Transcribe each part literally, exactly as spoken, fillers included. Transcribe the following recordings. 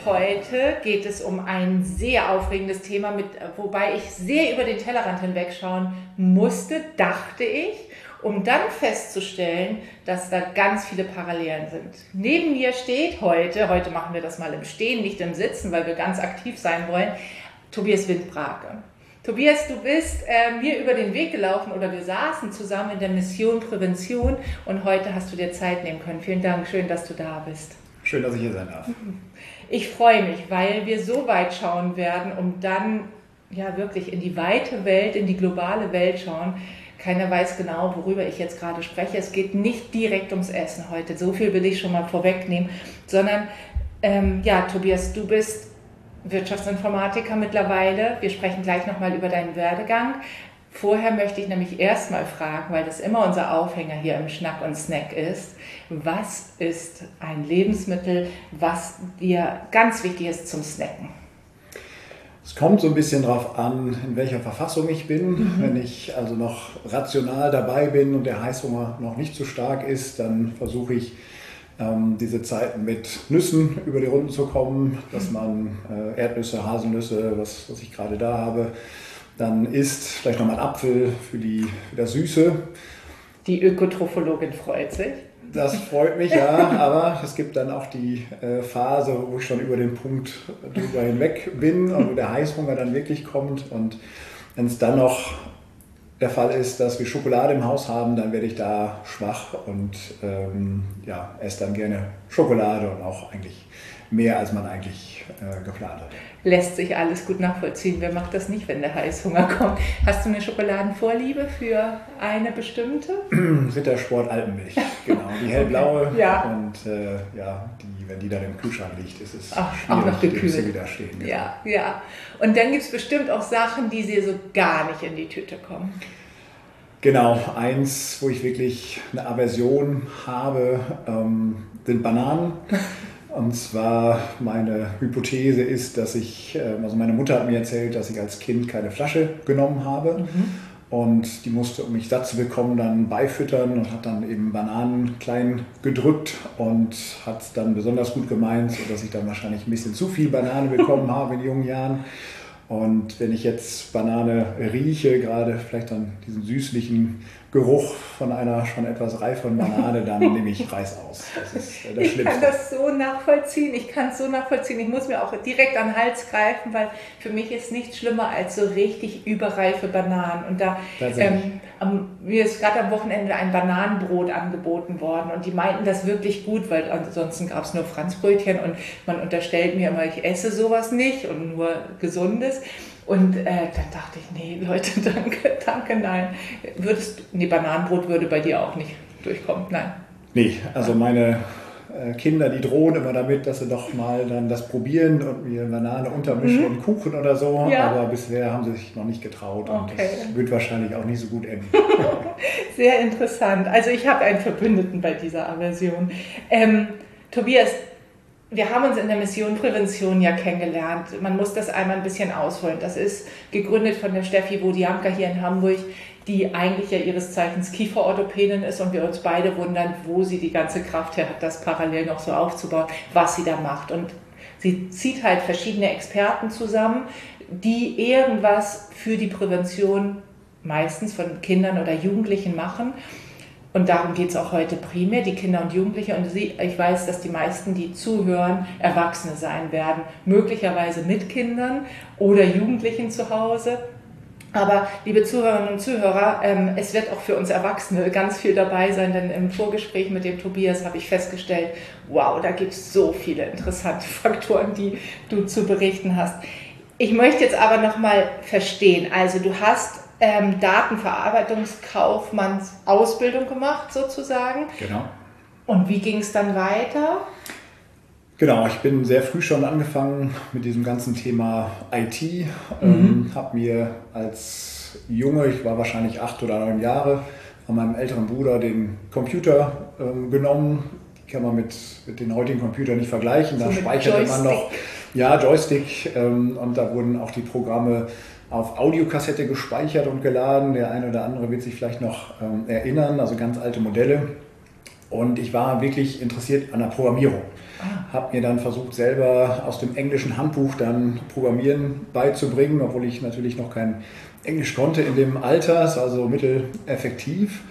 heute geht es um ein sehr aufregendes Thema, mit, wobei ich sehr über den Tellerrand hinwegschauen musste, dachte ich, um dann festzustellen, dass da ganz viele Parallelen sind. Neben mir steht heute, heute machen wir das mal im Stehen, nicht im Sitzen, weil wir ganz aktiv sein wollen, Tobias Windbrake. Tobias, du bist äh, mir über den Weg gelaufen oder wir saßen zusammen in der Mission Prävention und heute hast du dir Zeit nehmen können. Vielen Dank, schön, dass du da bist. Schön, dass ich hier sein darf. Ich freue mich, weil wir so weit schauen werden, um dann ja wirklich in die weite Welt, in die globale Welt schauen. Keiner weiß genau, worüber ich jetzt gerade spreche. Es geht nicht direkt ums Essen heute, so viel will ich schon mal vorwegnehmen, sondern ähm, ja, Tobias, du bist Wirtschaftsinformatiker mittlerweile. Wir sprechen gleich nochmal über deinen Werdegang. Vorher möchte ich nämlich erstmal fragen, weil das immer unser Aufhänger hier im Schnack und Snack ist, was ist ein Lebensmittel, was dir ganz wichtig ist zum Snacken? Es kommt so ein bisschen darauf an, in welcher Verfassung ich bin. Mhm. Wenn ich also noch rational dabei bin und der Heißhunger noch nicht so stark ist, dann versuche ich, ähm, diese Zeiten mit Nüssen über die Runden zu kommen, dass man äh, Erdnüsse, Haselnüsse, was, was ich gerade da habe, dann isst, vielleicht nochmal einen Apfel für, die, für das Süße. Die Ökotrophologin freut sich. Das freut mich, ja, aber es gibt dann auch die äh, Phase, wo ich schon über den Punkt drüber hinweg bin und wo der Heißhunger dann wirklich kommt. Und wenn es dann noch der Fall ist, dass wir Schokolade im Haus haben, dann werde ich da schwach und ähm, ja, esse dann gerne Schokolade und auch eigentlich mehr, als man eigentlich äh, geplant hat. Lässt sich alles gut nachvollziehen. Wer macht das nicht, wenn der Heißhunger kommt? Hast du eine Schokoladenvorliebe für eine bestimmte? Rittersport Alpenmilch, genau. Die hellblaue. Okay. Ja. Und äh, ja, die, wenn die dann im Kühlschrank liegt, ist es Ach, schwierig, auch noch gekühlt. zu widerstehen. Genau. Ja, ja. Und dann gibt es bestimmt auch Sachen, die dir so gar nicht in die Tüte kommen. Genau, eins, wo ich wirklich eine Aversion habe, ähm, sind Bananen. Und zwar meine Hypothese ist, dass ich, also meine Mutter hat mir erzählt, dass ich als Kind keine Flasche genommen habe. Mhm. Und die musste, um mich satt zu bekommen, dann beifüttern und hat dann eben Bananen klein gedrückt und hat es dann besonders gut gemeint, sodass ich dann wahrscheinlich ein bisschen zu viel Banane bekommen habe in jungen Jahren. Und wenn ich jetzt Banane rieche, gerade vielleicht dann diesen süßlichen Geruch von einer schon etwas reiferen Banane, dann nehme ich Reis aus. Das ist das ich Schlimmste. kann das so nachvollziehen, ich kann es so nachvollziehen. Ich muss mir auch direkt an den Hals greifen, weil für mich ist nichts schlimmer als so richtig überreife Bananen. Und da ähm, am, mir ist gerade am Wochenende ein Bananenbrot angeboten worden und die meinten das wirklich gut, weil ansonsten gab es nur Franzbrötchen und man unterstellt mir immer, ich esse sowas nicht und nur Gesundes. Und äh, dann dachte ich, nee, Leute, danke, danke, nein. Würdest, nee, Bananenbrot würde bei dir auch nicht durchkommen, nein. Nee, also meine äh, Kinder, die drohen immer damit, dass sie doch mal dann das probieren und mir Banane untermischen mhm. in Kuchen oder so. Ja. Aber bisher haben sie sich noch nicht getraut und okay. Das wird wahrscheinlich auch nicht so gut enden. Sehr interessant. Also ich habe einen Verbündeten bei dieser Aversion. Ähm, Tobias, wir haben uns in der Mission Prävention ja kennengelernt. Man muss das einmal ein bisschen ausholen. Das ist gegründet von der Steffi Wodiamka hier in Hamburg, die eigentlich ja ihres Zeichens Kieferorthopädin ist und wir uns beide wundern, wo sie die ganze Kraft her hat, das parallel noch so aufzubauen, was sie da macht. Und sie zieht halt verschiedene Experten zusammen, die irgendwas für die Prävention meistens von Kindern oder Jugendlichen machen. Und darum geht es auch heute primär, die Kinder und Jugendliche. Und sie, ich weiß, dass die meisten, die zuhören, Erwachsene sein werden. Möglicherweise mit Kindern oder Jugendlichen zu Hause. Aber liebe Zuhörerinnen und Zuhörer, ähm, es wird auch für uns Erwachsene ganz viel dabei sein, denn im Vorgespräch mit dem Tobias habe ich festgestellt, wow, da gibt es so viele interessante Faktoren, die du zu berichten hast. Ich möchte jetzt aber nochmal verstehen, also du hast Ähm, Datenverarbeitungskaufmanns Ausbildung gemacht sozusagen. Genau. Und wie ging es dann weiter? Genau, ich bin sehr früh schon angefangen mit diesem ganzen Thema I T. Mhm. Ähm, habe mir als Junge, ich war wahrscheinlich acht oder neun Jahre, von meinem älteren Bruder den Computer ähm, genommen. Die kann man mit, mit den heutigen Computern nicht vergleichen. Da so speicherte man noch, ja, Joystick ähm, und da wurden auch die Programme auf Audiokassette gespeichert und geladen. Der eine oder andere wird sich vielleicht noch ähm, erinnern, also ganz alte Modelle. Und ich war wirklich interessiert an der Programmierung. Ah. habe mir dann versucht, selber aus dem englischen Handbuch dann Programmieren beizubringen, obwohl ich natürlich noch kein Englisch konnte in dem Alter, ist also mitteleffektiv.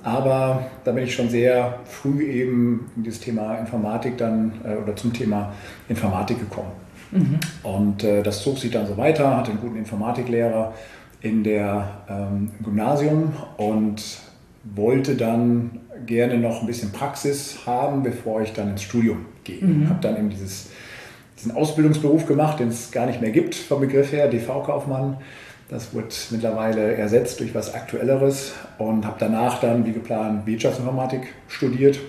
Aber da bin ich schon sehr früh eben in das Thema Informatik dann äh, oder zum Thema Informatik gekommen. Mhm. Und äh, das zog sich dann so weiter, hatte einen guten Informatiklehrer in der ähm, im Gymnasium und wollte dann gerne noch ein bisschen Praxis haben, bevor ich dann ins Studium gehe. Mhm. Habe dann eben dieses, diesen Ausbildungsberuf gemacht, den es gar nicht mehr gibt vom Begriff her, D V-Kaufmann. Das wurde mittlerweile ersetzt durch was Aktuelleres und habe danach dann, wie geplant, Wirtschaftsinformatik studiert,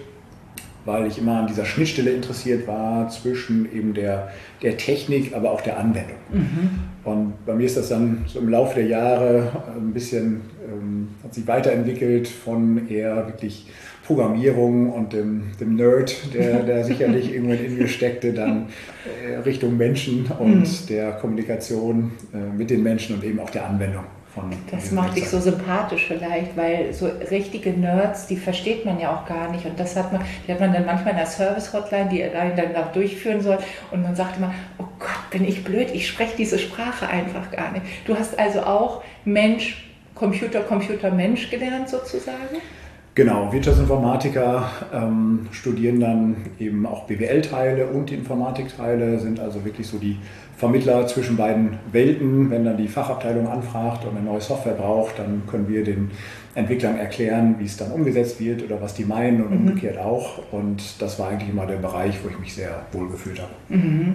weil ich immer an dieser Schnittstelle interessiert war zwischen eben der, der Technik, aber auch der Anwendung. Mhm. Und bei mir ist das dann so im Laufe der Jahre ein bisschen, ähm, hat sich weiterentwickelt von eher wirklich Programmierung und dem, dem Nerd, der, der sicherlich irgendwann in mir steckte, dann äh, Richtung Menschen und mhm. der Kommunikation äh, mit den Menschen und eben auch der Anwendung. Das macht dich so sympathisch vielleicht, weil so richtige Nerds, die versteht man ja auch gar nicht und das hat man, die hat man dann manchmal in der Service-Hotline, die einen dann auch durchführen soll und man sagt immer, oh Gott, bin ich blöd, ich spreche diese Sprache einfach gar nicht. Du hast also auch Mensch, Computer, Computer, Mensch gelernt sozusagen? Genau, Wirtschaftsinformatiker ähm, studieren dann eben auch B W L-Teile und die Informatikteile, sind also wirklich so die Vermittler zwischen beiden Welten. Wenn dann die Fachabteilung anfragt und eine neue Software braucht, dann können wir den Entwicklern erklären, wie es dann umgesetzt wird oder was die meinen und mhm. umgekehrt auch. Und das war eigentlich immer der Bereich, wo ich mich sehr wohl gefühlt habe. Mhm.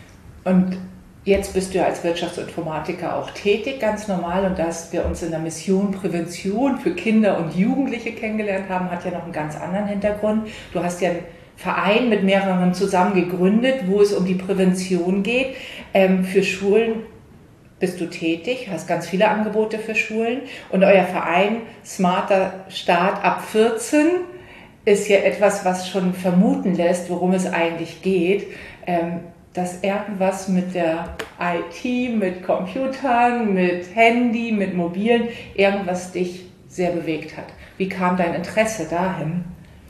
Und jetzt bist du ja als Wirtschaftsinformatiker auch tätig, ganz normal. Und dass wir uns in der Mission Prävention für Kinder und Jugendliche kennengelernt haben, hat ja noch einen ganz anderen Hintergrund. Du hast ja einen Verein mit mehreren zusammen gegründet, wo es um die Prävention geht. Ähm, für Schulen bist du tätig, hast ganz viele Angebote für Schulen. Und euer Verein Smarter Start ab vierzehn ist ja etwas, was schon vermuten lässt, worum es eigentlich geht. Ähm, dass irgendwas mit der I T, mit Computern, mit Handy, mit Mobilen, irgendwas dich sehr bewegt hat. Wie kam dein Interesse dahin?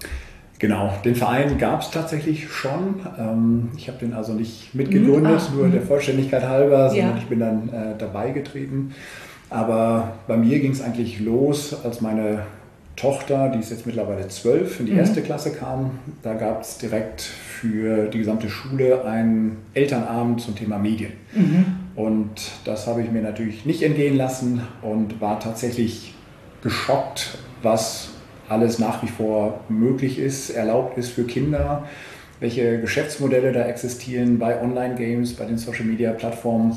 Genau, den Verein gab es tatsächlich schon. Ich habe den also nicht mitgegründet, ah, nur der Vollständigkeit halber, sondern ja. ich bin dann äh, dabei getreten. Aber bei mir ging es eigentlich los, als meine Tochter, die ist jetzt mittlerweile zwölf, in die mhm. erste Klasse kam. Da gab es direkt für die gesamte Schule einen Elternabend zum Thema Medien. Mhm. Und das habe ich mir natürlich nicht entgehen lassen und war tatsächlich geschockt, was alles nach wie vor möglich ist, erlaubt ist für Kinder, welche Geschäftsmodelle da existieren bei Online-Games, bei den Social-Media-Plattformen.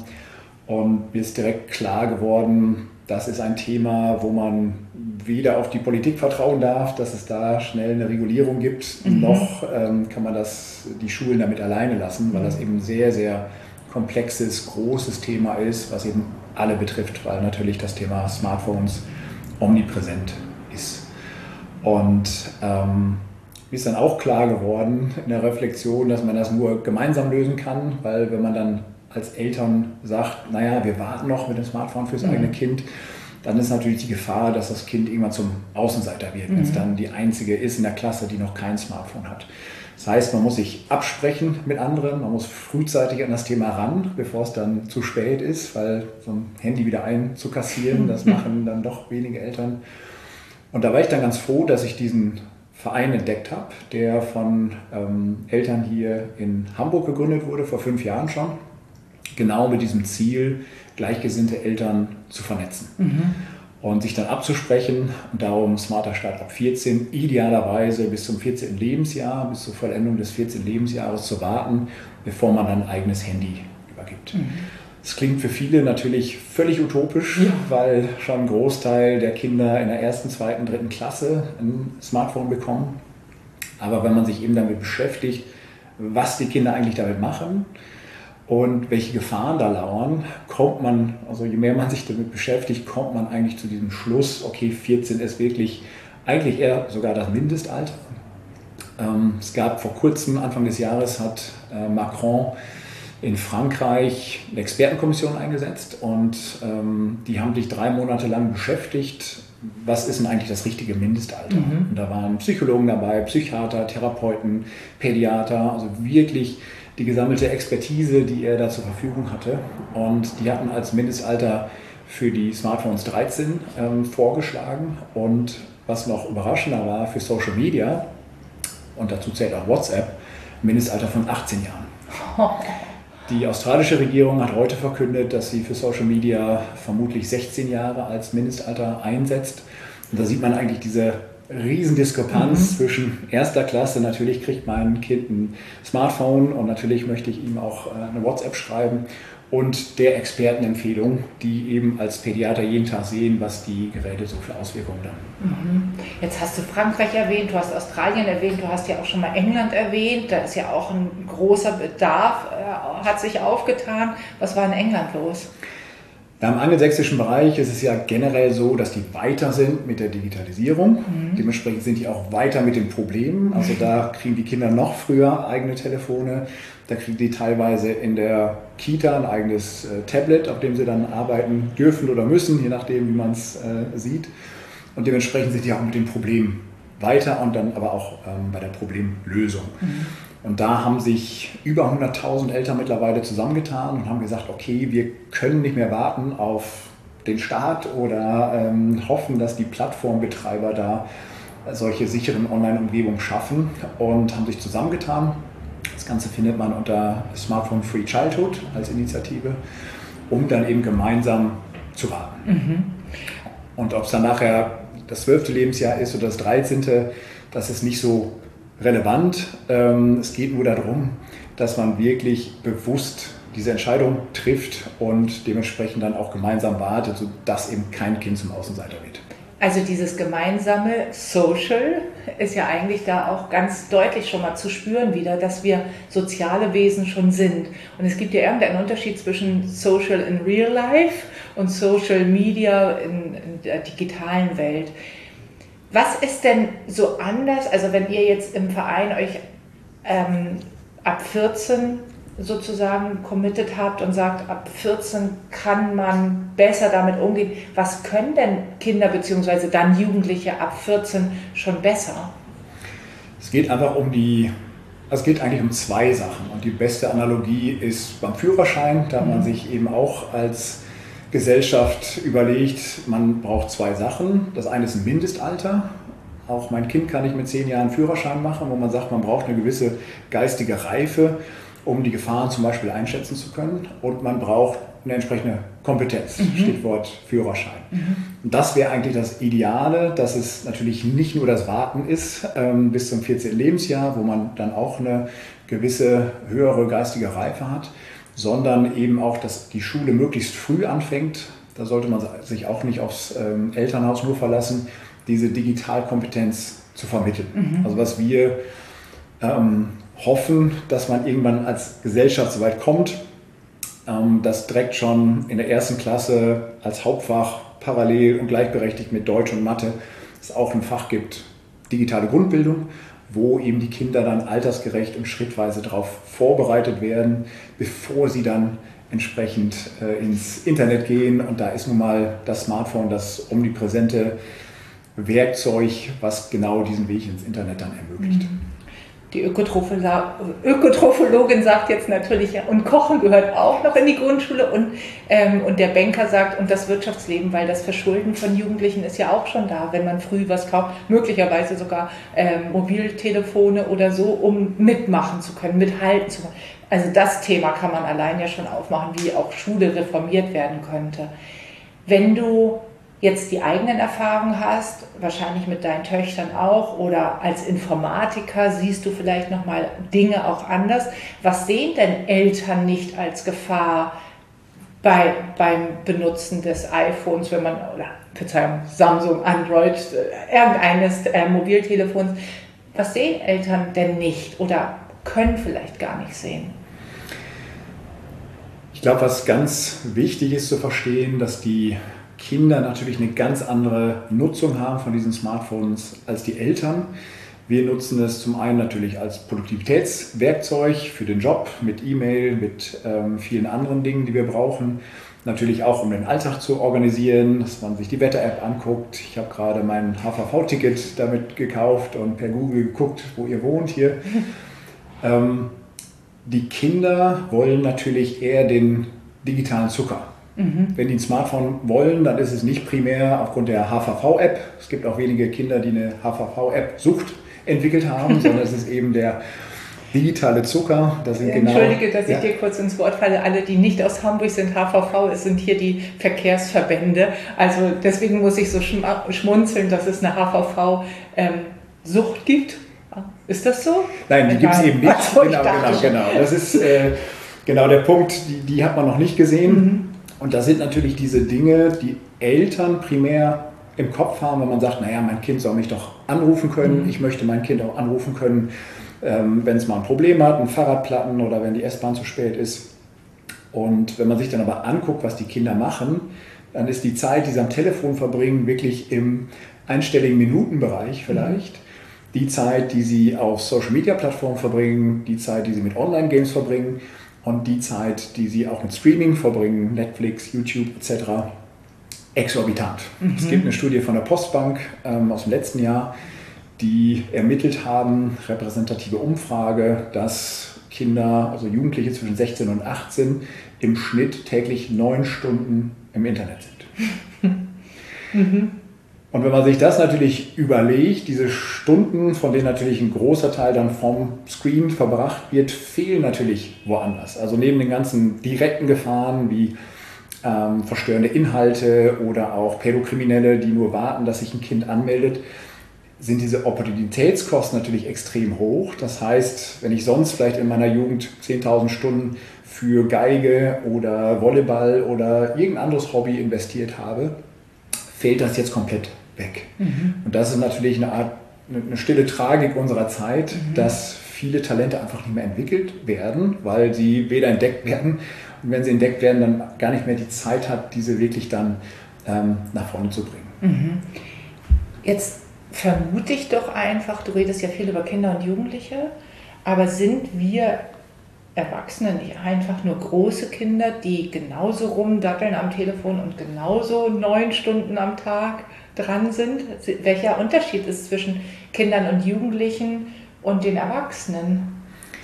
Und mir ist direkt klar geworden, das ist ein Thema, wo man weder auf die Politik vertrauen darf, dass es da schnell eine Regulierung gibt, mhm. noch ähm, kann man das, die Schulen damit alleine lassen, weil das eben ein sehr, sehr komplexes, großes Thema ist, was eben alle betrifft, weil natürlich das Thema Smartphones omnipräsent ist. Und ähm, mir ist dann auch klar geworden in der Reflexion, dass man das nur gemeinsam lösen kann, weil wenn man dann als Eltern sagt, naja, wir warten noch mit dem Smartphone fürs mhm. eigene Kind, dann ist natürlich die Gefahr, dass das Kind irgendwann zum Außenseiter wird, mhm. wenn es dann die Einzige ist in der Klasse, die noch kein Smartphone hat. Das heißt, man muss sich absprechen mit anderen, man muss frühzeitig an das Thema ran, bevor es dann zu spät ist, weil so ein Handy wieder einzukassieren, das machen dann doch wenige Eltern. Und da war ich dann ganz froh, dass ich diesen Verein entdeckt habe, der von ähm, Eltern hier in Hamburg gegründet wurde, vor fünf Jahren schon. Genau mit diesem Ziel, gleichgesinnte Eltern zu vernetzen mhm. und sich dann abzusprechen und darum Smarter Start ab vierzehn, idealerweise bis zum vierzehnten Lebensjahr, bis zur Vollendung des vierzehnten Lebensjahres zu warten, bevor man ein eigenes Handy übergibt. Mhm. Das klingt für viele natürlich völlig utopisch, ja. weil schon ein Großteil der Kinder in der ersten, zweiten, dritten Klasse ein Smartphone bekommen. Aber wenn man sich eben damit beschäftigt, was die Kinder eigentlich damit machen, und welche Gefahren da lauern, kommt man, also je mehr man sich damit beschäftigt, kommt man eigentlich zu diesem Schluss, okay, vierzehn ist wirklich eigentlich eher sogar das Mindestalter. Ähm, es gab vor kurzem, Anfang des Jahres, hat äh, Macron in Frankreich eine Expertenkommission eingesetzt und ähm, die haben sich drei Monate lang beschäftigt, was ist denn eigentlich das richtige Mindestalter? Mhm. Und da waren Psychologen dabei, Psychiater, Therapeuten, Pädiater, also wirklich die gesammelte Expertise, die er da zur Verfügung hatte. Und die hatten als Mindestalter für die Smartphones dreizehn ähm, vorgeschlagen. Und was noch überraschender war, für Social Media, und dazu zählt auch WhatsApp, Mindestalter von achtzehn Jahren. Die australische Regierung hat heute verkündet, dass sie für Social Media vermutlich sechzehn Jahre als Mindestalter einsetzt. Und da sieht man eigentlich diese Riesendiskrepanz mhm. zwischen erster Klasse, natürlich kriegt mein Kind ein Smartphone und natürlich möchte ich ihm auch eine WhatsApp schreiben, und der Expertenempfehlung, die eben als Pädiater jeden Tag sehen, was die Geräte so für Auswirkungen haben. Mhm. Jetzt hast du Frankreich erwähnt, du hast Australien erwähnt, du hast ja auch schon mal England erwähnt, da ist ja auch ein großer Bedarf, äh, hat sich aufgetan. Was war in England los? Ja, im angelsächsischen Bereich ist es ja generell so, dass die weiter sind mit der Digitalisierung. Mhm. Dementsprechend sind die auch weiter mit den Problemen. Also da kriegen die Kinder noch früher eigene Telefone. Da kriegen die teilweise in der Kita ein eigenes äh, Tablet, auf dem sie dann arbeiten dürfen oder müssen, je nachdem, wie man es äh, sieht. Und dementsprechend sind die auch mit den Problemen weiter und dann aber auch ähm, bei der Problemlösung. Mhm. Und da haben sich über hunderttausend Eltern mittlerweile zusammengetan und haben gesagt, okay, wir können nicht mehr warten auf den Staat oder ähm, hoffen, dass die Plattformbetreiber da solche sicheren Online-Umgebungen schaffen, und haben sich zusammengetan. Das Ganze findet man unter Smartphone Free Childhood als Initiative, um dann eben gemeinsam zu warten. Mhm. Und ob es dann nachher das zwölfte Lebensjahr ist oder das dreizehnte, das ist nicht so relevant. Es geht nur darum, dass man wirklich bewusst diese Entscheidung trifft und dementsprechend dann auch gemeinsam wartet, sodass eben kein Kind zum Außenseiter wird. Also dieses gemeinsame Social ist ja eigentlich da auch ganz deutlich schon mal zu spüren wieder, dass wir soziale Wesen schon sind. Und es gibt ja irgendeinen Unterschied zwischen Social in Real Life und Social Media in, in der digitalen Welt. Was ist denn so anders, also wenn ihr jetzt im Verein euch ähm, ab vierzehn sozusagen committed habt und sagt, ab vierzehn kann man besser damit umgehen, was können denn Kinder bzw. dann Jugendliche ab vierzehn schon besser? Es geht einfach um die, es geht eigentlich um zwei Sachen, und die beste Analogie ist beim Führerschein, da hat man sich eben auch als Gesellschaft überlegt, man braucht zwei Sachen. Das eine ist ein Mindestalter. Auch mein Kind kann nicht mit zehn Jahren Führerschein machen, wo man sagt, man braucht eine gewisse geistige Reife, um die Gefahren zum Beispiel einschätzen zu können. Und man braucht eine entsprechende Kompetenz, mhm. Stichwort Führerschein. Mhm. Und das wäre eigentlich das Ideale, dass es natürlich nicht nur das Warten ist ähm, bis zum vierzehnten Lebensjahr, wo man dann auch eine gewisse höhere geistige Reife hat, sondern eben auch, dass die Schule möglichst früh anfängt. Da sollte man sich auch nicht aufs ähm, Elternhaus nur verlassen, diese Digitalkompetenz zu vermitteln. Mhm. Also was wir ähm, hoffen, dass man irgendwann als Gesellschaft so weit kommt, ähm, dass direkt schon in der ersten Klasse als Hauptfach parallel und gleichberechtigt mit Deutsch und Mathe es auch ein Fach gibt, digitale Grundbildung, wo eben die Kinder dann altersgerecht und schrittweise darauf vorbereitet werden, bevor sie dann entsprechend äh, ins Internet gehen. Und da ist nun mal das Smartphone das omnipräsente Werkzeug, was genau diesen Weg ins Internet dann ermöglicht. Die Ökotrophologin sagt jetzt natürlich, ja, und Kochen gehört auch noch in die Grundschule, und, ähm, und der Banker sagt, und das Wirtschaftsleben, weil das Verschulden von Jugendlichen ist ja auch schon da, wenn man früh was kauft, möglicherweise sogar ähm, Mobiltelefone oder so, um mitmachen zu können, mithalten zu können. Also das Thema kann man allein ja schon aufmachen, wie auch Schule reformiert werden könnte. Wenn du jetzt die eigenen Erfahrungen hast, wahrscheinlich mit deinen Töchtern auch, oder als Informatiker siehst du vielleicht nochmal Dinge auch anders. Was sehen denn Eltern nicht als Gefahr bei, beim Benutzen des iPhones, wenn man, oder Verzeihung, Samsung, Android, irgendeines äh, Mobiltelefons? Was sehen Eltern denn nicht oder können vielleicht gar nicht sehen? Ich glaube, was ganz wichtig ist zu verstehen, dass die Kinder natürlich eine ganz andere Nutzung haben von diesen Smartphones als die Eltern. Wir nutzen es zum einen natürlich als Produktivitätswerkzeug für den Job, mit E-Mail, mit ähm, vielen anderen Dingen, die wir brauchen. Natürlich auch, um den Alltag zu organisieren, dass man sich die Wetter-App anguckt. Ich habe gerade mein H V V-Ticket damit gekauft und per Google geguckt, wo ihr wohnt hier. ähm, die Kinder wollen natürlich eher den digitalen Zucker. Mhm. Wenn die ein Smartphone wollen, dann ist es nicht primär aufgrund der H V V-App. Es gibt auch wenige Kinder, die eine H V V-App-Sucht entwickelt haben, sondern es ist eben der digitale Zucker. Das sind Entschuldige, genau, dass ich ja. dir kurz ins Wort falle. Alle, die nicht aus Hamburg sind, H V V, es sind hier die Verkehrsverbände. Also deswegen muss ich so schmunzeln, dass es eine H V V-Sucht ähm, gibt. Ist das so? Nein, die gibt es eben nicht. Ach, genau, genau, genau. Das ist äh, genau der Punkt, die, die hat man noch nicht gesehen. Mhm. Und das sind natürlich diese Dinge, die Eltern primär im Kopf haben, wenn man sagt, naja, mein Kind soll mich doch anrufen können. Mhm. Ich möchte mein Kind auch anrufen können, ähm, wenn es mal ein Problem hat, ein Fahrradplatten oder wenn die S-Bahn zu spät ist. Und wenn man sich dann aber anguckt, was die Kinder machen, dann ist die Zeit, die sie am Telefon verbringen, wirklich im einstelligen Minutenbereich vielleicht. Mhm. Die Zeit, die sie auf Social-Media-Plattformen verbringen, die Zeit, die sie mit Online-Games verbringen und die Zeit, die sie auch mit Streaming verbringen, Netflix, YouTube et cetera, exorbitant. Mhm. Es gibt eine Studie von der Postbank ähm, aus dem letzten Jahr, die ermittelt haben, repräsentative Umfrage, dass Kinder, also Jugendliche zwischen sechzehn und achtzehn, im Schnitt täglich neun Stunden im Internet sind. Mhm. Und wenn man sich das natürlich überlegt, diese Stunden, von denen natürlich ein großer Teil dann vom Screen verbracht wird, fehlen natürlich woanders. Also neben den ganzen direkten Gefahren wie ähm, verstörende Inhalte oder auch Pädokriminelle, die nur warten, dass sich ein Kind anmeldet, sind diese Opportunitätskosten natürlich extrem hoch. Das heißt, wenn ich sonst vielleicht in meiner Jugend zehntausend Stunden für Geige oder Volleyball oder irgendein anderes Hobby investiert habe, fällt das jetzt komplett weg. Mhm. Und das ist natürlich eine Art, eine stille Tragik unserer Zeit, mhm. dass viele Talente einfach nicht mehr entwickelt werden, weil sie weder entdeckt werden und wenn sie entdeckt werden, dann gar nicht mehr die Zeit hat, diese wirklich dann ähm, nach vorne zu bringen. Mhm. Jetzt vermute ich doch einfach, du redest ja viel über Kinder und Jugendliche, aber sind wir Erwachsene nicht einfach nur große Kinder, die genauso rumdatteln am Telefon und genauso neun Stunden am Tag dran sind? Welcher Unterschied ist zwischen Kindern und Jugendlichen und den Erwachsenen?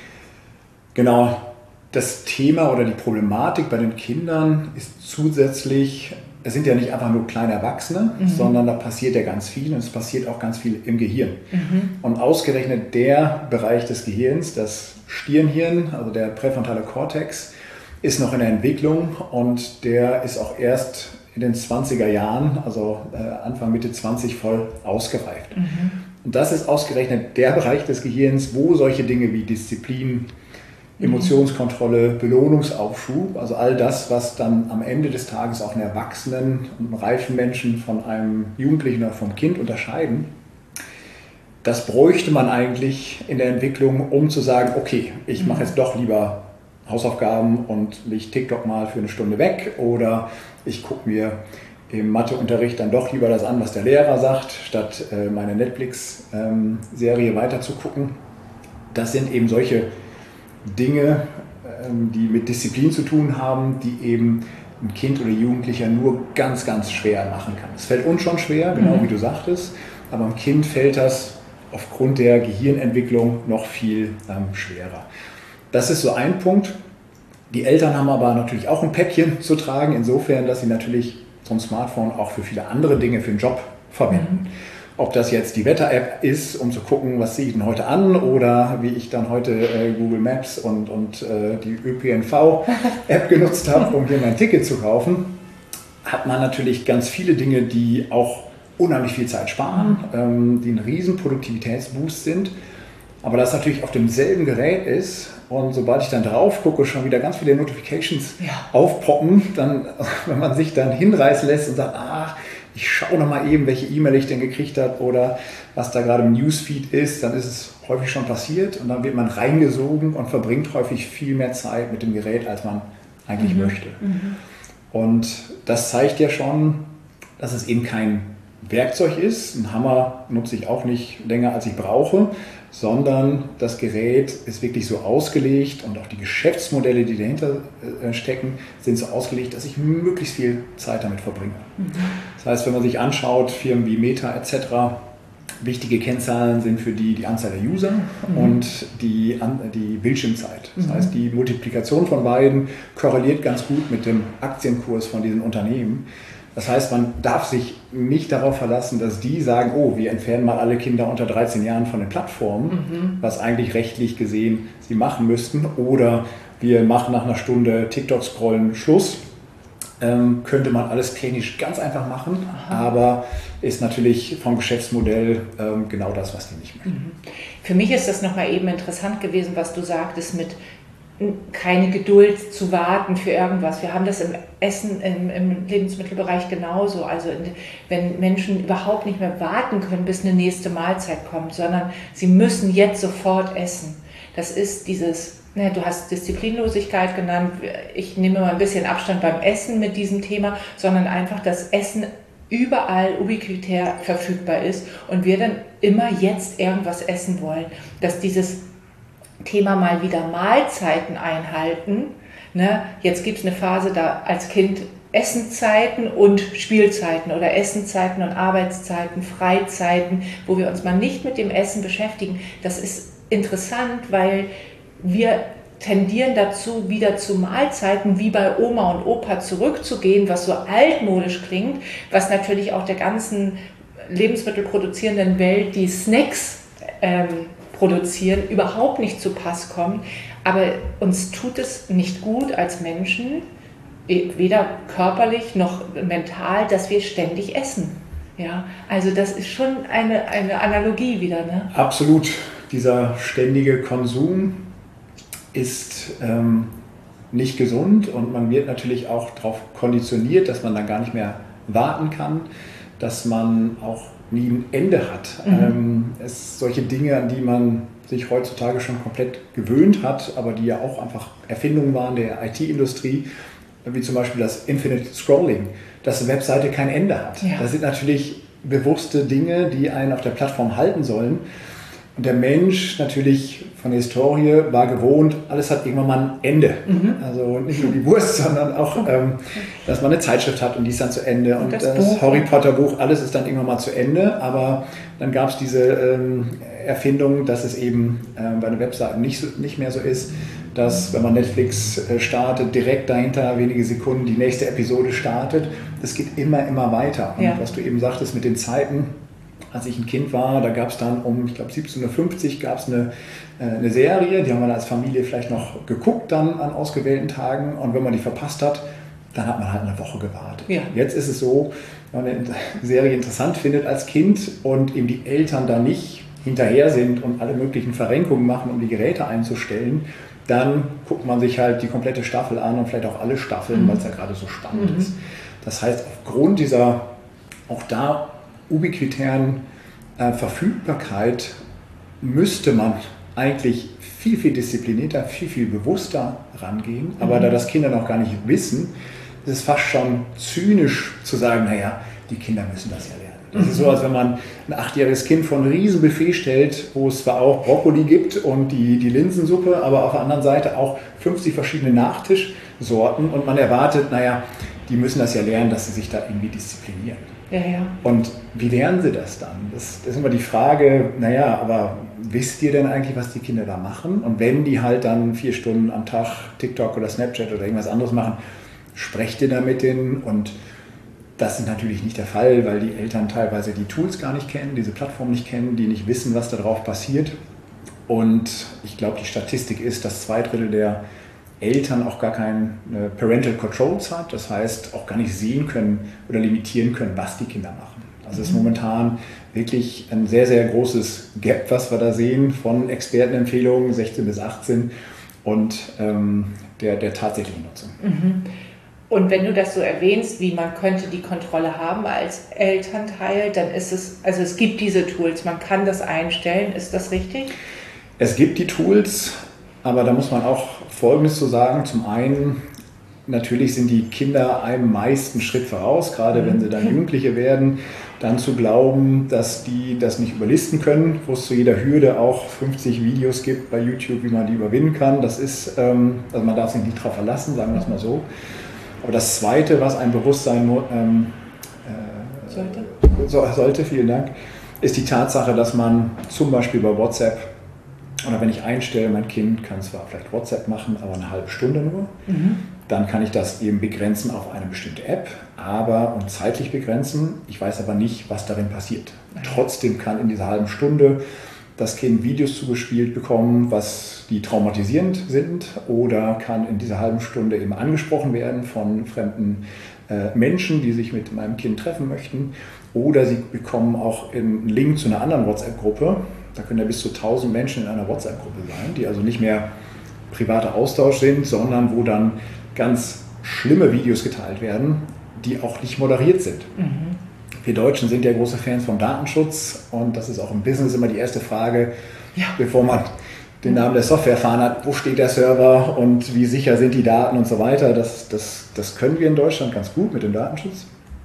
Genau, das Thema oder die Problematik bei den Kindern ist zusätzlich, es sind ja nicht einfach nur kleine Erwachsene, mhm. sondern da passiert ja ganz viel und es passiert auch ganz viel im Gehirn. Mhm. Und ausgerechnet der Bereich des Gehirns, das Stirnhirn, also der präfrontale Kortex, ist noch in der Entwicklung und der ist auch erst in den zwanziger Jahren, also äh, Anfang, Mitte zwanzig, voll ausgereift. Mhm. Und das ist ausgerechnet der Bereich des Gehirns, wo solche Dinge wie Disziplin, Emotionskontrolle, Belohnungsaufschub, also all das, was dann am Ende des Tages auch einen erwachsenen und reifen Menschen von einem Jugendlichen oder vom Kind unterscheiden, das bräuchte man eigentlich in der Entwicklung, um zu sagen, okay, ich mache jetzt doch lieber Hausaufgaben und leg TikTok mal für eine Stunde weg oder ich gucke mir im Matheunterricht dann doch lieber das an, was der Lehrer sagt, statt äh, meine Netflix-Serie ähm, weiter zu gucken. Das sind eben solche Dinge, ähm, die mit Disziplin zu tun haben, die eben ein Kind oder Jugendlicher nur ganz, ganz schwer machen kann. Es fällt uns schon schwer, genau mhm. wie du sagtest, aber einem Kind fällt das aufgrund der Gehirnentwicklung noch viel ähm, schwerer. Das ist so ein Punkt. Die Eltern haben aber natürlich auch ein Päckchen zu tragen, insofern, dass sie natürlich so ein Smartphone auch für viele andere Dinge für den Job verwenden. Mhm. Ob das jetzt die Wetter-App ist, um zu gucken, was ziehe ich denn heute an, oder wie ich dann heute äh, Google Maps und, und äh, die Ö P N V-App genutzt habe, um hier mein Ticket zu kaufen, hat man natürlich ganz viele Dinge, die auch unheimlich viel Zeit sparen, mhm. ähm, die ein riesen Produktivitätsboost sind. Aber das natürlich auf demselben Gerät ist und sobald ich dann drauf gucke, schon wieder ganz viele Notifications ja. aufpoppen, dann, wenn man sich dann hinreißen lässt und sagt, ach, ich schaue noch mal eben, welche E-Mail ich denn gekriegt habe oder was da gerade im Newsfeed ist, dann ist es häufig schon passiert und dann wird man reingesogen und verbringt häufig viel mehr Zeit mit dem Gerät, als man eigentlich mhm. möchte. Mhm. Und das zeigt ja schon, dass es eben kein Werkzeug ist. Ein Hammer nutze ich auch nicht länger, als ich brauche, sondern das Gerät ist wirklich so ausgelegt und auch die Geschäftsmodelle, die dahinter stecken, sind so ausgelegt, dass ich möglichst viel Zeit damit verbringe. Mhm. Das heißt, wenn man sich anschaut, Firmen wie Meta et cetera, wichtige Kennzahlen sind für die die Anzahl der User mhm. und die, die Bildschirmzeit. Das mhm. heißt, die Multiplikation von beiden korreliert ganz gut mit dem Aktienkurs von diesen Unternehmen. Das heißt, man darf sich nicht darauf verlassen, dass die sagen, oh, wir entfernen mal alle Kinder unter dreizehn Jahren von den Plattformen, mhm. was eigentlich rechtlich gesehen sie machen müssten. Oder wir machen nach einer Stunde TikTok-Scrollen Schluss. Ähm, könnte man alles technisch ganz einfach machen, Aha. aber ist natürlich vom Geschäftsmodell ähm, genau das, was die nicht möchten. Mhm. Für mich ist das nochmal eben interessant gewesen, was du sagtest mit keine Geduld zu warten für irgendwas. Wir haben das im Essen, im, im Lebensmittelbereich genauso. Also in, wenn Menschen überhaupt nicht mehr warten können, bis eine nächste Mahlzeit kommt, sondern sie müssen jetzt sofort essen. Das ist dieses, ne, du hast Disziplinlosigkeit genannt. Ich nehme mal ein bisschen Abstand beim Essen mit diesem Thema, sondern einfach das Essen überall ubiquitär verfügbar ist und wir dann immer jetzt irgendwas essen wollen. Dass dieses Thema mal wieder Mahlzeiten einhalten. Ne? Jetzt gibt es eine Phase, da als Kind Essenzeiten und Spielzeiten oder Essenzeiten und Arbeitszeiten, Freizeiten, wo wir uns mal nicht mit dem Essen beschäftigen. Das ist interessant, weil wir tendieren dazu, wieder zu Mahlzeiten wie bei Oma und Opa zurückzugehen, was so altmodisch klingt, was natürlich auch der ganzen lebensmittelproduzierenden Welt, die Snacks ähm, produzieren, überhaupt nicht zu Pass kommt. Aber uns tut es nicht gut als Menschen, weder körperlich noch mental, dass wir ständig essen. Ja, also das ist schon eine, eine Analogie wieder. Ne? Absolut. Dieser ständige Konsum ist ähm, nicht gesund und man wird natürlich auch darauf konditioniert, dass man dann gar nicht mehr warten kann, dass man auch nie ein Ende hat. Mhm. Ähm, es solche Dinge, an die man sich heutzutage schon komplett gewöhnt hat, aber die ja auch einfach Erfindungen waren der I T-Industrie, wie zum Beispiel das Infinite Scrolling, dass eine Webseite kein Ende hat. Ja. Das sind natürlich bewusste Dinge, die einen auf der Plattform halten sollen. Und der Mensch natürlich von der Historie war gewohnt, alles hat irgendwann mal ein Ende. Mhm. Also nicht nur die Wurst, sondern auch, ähm, dass man eine Zeitschrift hat und die ist dann zu Ende. Und, und das, das Harry Potter Buch, alles ist dann irgendwann mal zu Ende. Aber dann gab es diese ähm, Erfindung, dass es eben äh, bei einer Webseite nicht, so, nicht mehr so ist, dass wenn man Netflix äh, startet, direkt dahinter wenige Sekunden die nächste Episode startet. Das geht immer, immer weiter. Und ja. was du eben sagtest mit den Zeiten, als ich ein Kind war, da gab es dann um, ich glaube siebzehn Uhr fünfzig gab es eine, äh, eine Serie, die haben wir als Familie vielleicht noch geguckt dann an ausgewählten Tagen und wenn man die verpasst hat, dann hat man halt eine Woche gewartet. Ja. Jetzt ist es so, wenn man eine Serie interessant findet als Kind und eben die Eltern da nicht hinterher sind und alle möglichen Verrenkungen machen, um die Geräte einzustellen, dann guckt man sich halt die komplette Staffel an und vielleicht auch alle Staffeln, mhm. weil es ja gerade so spannend mhm. ist. Das heißt, aufgrund dieser auch da ubiquitären äh, Verfügbarkeit müsste man eigentlich viel, viel disziplinierter, viel, viel bewusster rangehen. Mhm. Aber da das Kinder noch gar nicht wissen, ist es fast schon zynisch zu sagen, naja, die Kinder müssen das ja lernen. Das mhm. ist so, als wenn man ein achtjähriges Kind vor ein Riesenbuffet stellt, wo es zwar auch Brokkoli gibt und die, die Linsensuppe, aber auf der anderen Seite auch fünfzig verschiedene Nachtischsorten und man erwartet, naja, die müssen das ja lernen, dass sie sich da irgendwie disziplinieren. Ja, ja. Und wie lernen sie das dann? Das, das ist immer die Frage, naja, aber wisst ihr denn eigentlich, was die Kinder da machen? Und wenn die halt dann vier Stunden am Tag TikTok oder Snapchat oder irgendwas anderes machen, sprecht ihr da mit denen? Und das ist natürlich nicht der Fall, weil die Eltern teilweise die Tools gar nicht kennen, diese Plattform nicht kennen, die nicht wissen, was da drauf passiert. Und ich glaube, die Statistik ist, dass zwei Drittel der Eltern auch gar keine Parental Controls hat, das heißt auch gar nicht sehen können oder limitieren können, was die Kinder machen. Also es ist momentan wirklich ein sehr, sehr großes Gap, was wir da sehen von Expertenempfehlungen sechzehn bis achtzehn und ähm, der, der tatsächlichen Nutzung. Mhm. Und wenn du das so erwähnst, wie man könnte die Kontrolle haben als Elternteil, dann ist es, also es gibt diese Tools, man kann das einstellen, ist das richtig? Es gibt die Tools, aber da muss man auch Folgendes zu sagen. Zum einen natürlich sind die Kinder einem meisten Schritt voraus, gerade wenn sie dann Jugendliche werden, dann zu glauben, dass die das nicht überlisten können, wo es zu jeder Hürde auch fünfzig Videos gibt bei YouTube, wie man die überwinden kann. Das ist, ähm, also man darf sich nicht darauf verlassen, sagen wir es mal so. Aber das Zweite, was ein Bewusstsein ähm, äh, sollte. So, sollte, vielen Dank, ist die Tatsache, dass man zum Beispiel bei WhatsApp, oder wenn ich einstelle, mein Kind kann zwar vielleicht WhatsApp machen, aber eine halbe Stunde nur, mhm. dann kann ich das eben begrenzen auf eine bestimmte App, aber und zeitlich begrenzen. Ich weiß aber nicht, was darin passiert. Mhm. Trotzdem kann in dieser halben Stunde das Kind Videos zugespielt bekommen, was die traumatisierend sind, oder kann in dieser halben Stunde eben angesprochen werden von fremden äh, Menschen, die sich mit meinem Kind treffen möchten, oder sie bekommen auch einen Link zu einer anderen WhatsApp-Gruppe. Da können ja bis zu tausend Menschen in einer WhatsApp-Gruppe sein, die also nicht mehr privater Austausch sind, sondern wo dann ganz schlimme Videos geteilt werden, die auch nicht moderiert sind. Mhm. Wir Deutschen sind ja große Fans vom Datenschutz, und das ist auch im Business immer die erste Frage, ja. bevor man den Namen der Software erfahren hat, wo steht der Server und wie sicher sind die Daten und so weiter. Das, das, das können wir in Deutschland ganz gut mit dem Datenschutz.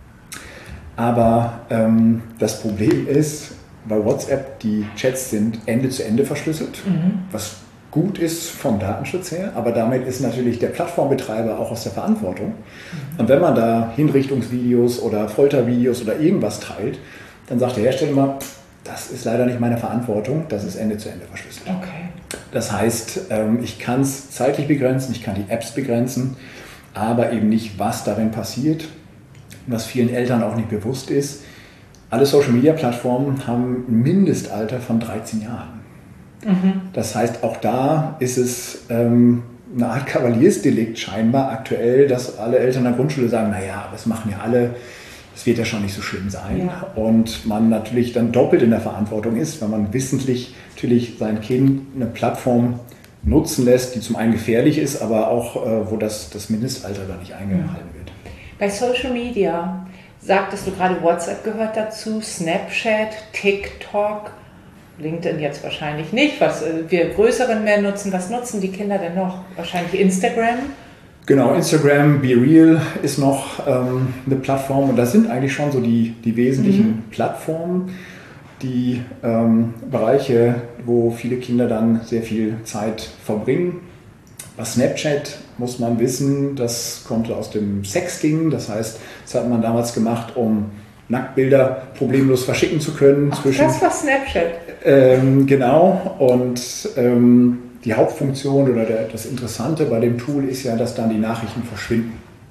Aber ähm, das Problem ist, bei WhatsApp, die Chats sind Ende zu Ende verschlüsselt, mhm. was gut ist vom Datenschutz her, aber damit ist natürlich der Plattformbetreiber auch aus der Verantwortung. Mhm. Und wenn man da Hinrichtungsvideos oder Foltervideos oder irgendwas teilt, dann sagt der Hersteller immer, das ist leider nicht meine Verantwortung, das ist Ende zu Ende verschlüsselt. Okay. Das heißt, ich kann es zeitlich begrenzen, ich kann die Apps begrenzen, aber eben nicht, was darin passiert. Was vielen Eltern auch nicht bewusst ist, alle Social-Media-Plattformen haben ein Mindestalter von dreizehn Jahren. Mhm. Das heißt, auch da ist es ähm, eine Art Kavaliersdelikt scheinbar aktuell, dass alle Eltern in der Grundschule sagen, naja, aber das machen ja alle, es wird ja schon nicht so schlimm sein. Ja. Und man natürlich dann doppelt in der Verantwortung ist, wenn man wissentlich natürlich sein Kind eine Plattform nutzen lässt, die zum einen gefährlich ist, aber auch, äh, wo das, das Mindestalter da nicht eingehalten wird. Bei Social Media, sagtest du gerade, WhatsApp gehört dazu, Snapchat, TikTok, LinkedIn jetzt wahrscheinlich nicht, was wir Größeren mehr nutzen. Was nutzen die Kinder denn noch? Wahrscheinlich Instagram? Genau, Instagram, BeReal ist noch ähm, eine Plattform, und das sind eigentlich schon so die, die wesentlichen mhm. Plattformen, die ähm, Bereiche, wo viele Kinder dann sehr viel Zeit verbringen. Bei Snapchat muss man wissen, das kommt aus dem Sexting, das heißt, das hat man damals gemacht, um Nacktbilder problemlos verschicken zu können. Ach, zwischen, das war Snapchat. Ähm, genau, und ähm, die Hauptfunktion oder der, das Interessante bei dem Tool ist ja, dass dann die Nachrichten verschwinden.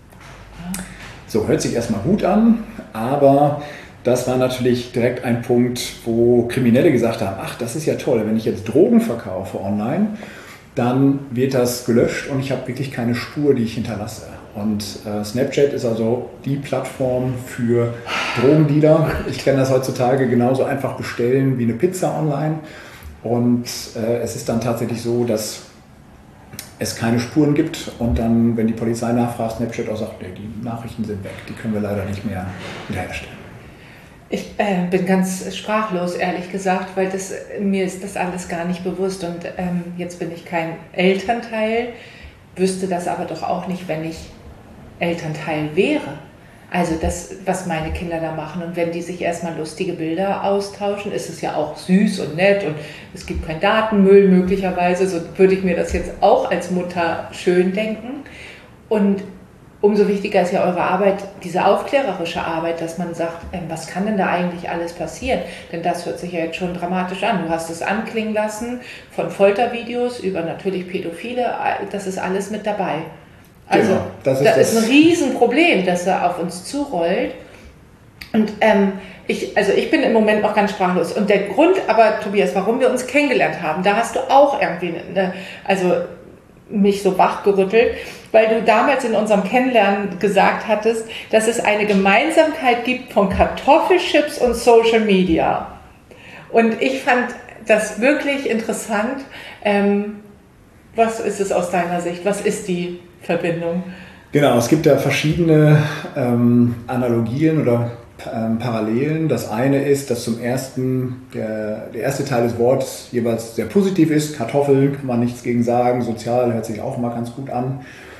So, hört sich erstmal gut an, aber das war natürlich direkt ein Punkt, wo Kriminelle gesagt haben, ach, das ist ja toll, wenn ich jetzt Drogen verkaufe online, dann wird das gelöscht und ich habe wirklich keine Spur, die ich hinterlasse. Und äh, Snapchat ist also die Plattform für Drogendealer. Ich kann das heutzutage genauso einfach bestellen wie eine Pizza online. Und äh, es ist dann tatsächlich so, dass es keine Spuren gibt und dann, wenn die Polizei nachfragt, Snapchat auch sagt, nee, die Nachrichten sind weg, die können wir leider nicht mehr wiederherstellen. Ich äh, bin ganz sprachlos, ehrlich gesagt, weil das, mir ist das alles gar nicht bewusst, und ähm, jetzt bin ich kein Elternteil, wüsste das aber doch auch nicht, wenn ich Elternteil wäre. Also das, was meine Kinder da machen, und wenn die sich erstmal lustige Bilder austauschen, ist es ja auch süß und nett und es gibt keinen Datenmüll möglicherweise, so würde ich mir das jetzt auch als Mutter schön denken. Und umso wichtiger ist ja eure Arbeit, diese aufklärerische Arbeit, dass man sagt, ähm, was kann denn da eigentlich alles passieren? Denn das hört sich ja jetzt schon dramatisch an. Du hast es anklingen lassen, von Foltervideos über natürlich Pädophile, das ist alles mit dabei. Also genau, das ist, das ist ein Riesenproblem, das da auf uns zurollt. Und ähm, ich, also ich bin im Moment noch ganz sprachlos. Und der Grund aber, Tobias, warum wir uns kennengelernt haben, da hast du auch irgendwie eine, also mich so wachgerüttelt, weil du damals in unserem Kennenlernen gesagt hattest, dass es eine Gemeinsamkeit gibt von Kartoffelchips und Social Media. Und ich fand das wirklich interessant. Ähm, was ist es aus deiner Sicht? Was ist die Verbindung? Genau, es gibt da verschiedene ähm, Analogien oder ähm, Parallelen. Das eine ist, dass zum ersten, der, der erste Teil des Wortes jeweils sehr positiv ist. Kartoffeln kann man nichts gegen sagen, sozial hört sich auch mal ganz gut an.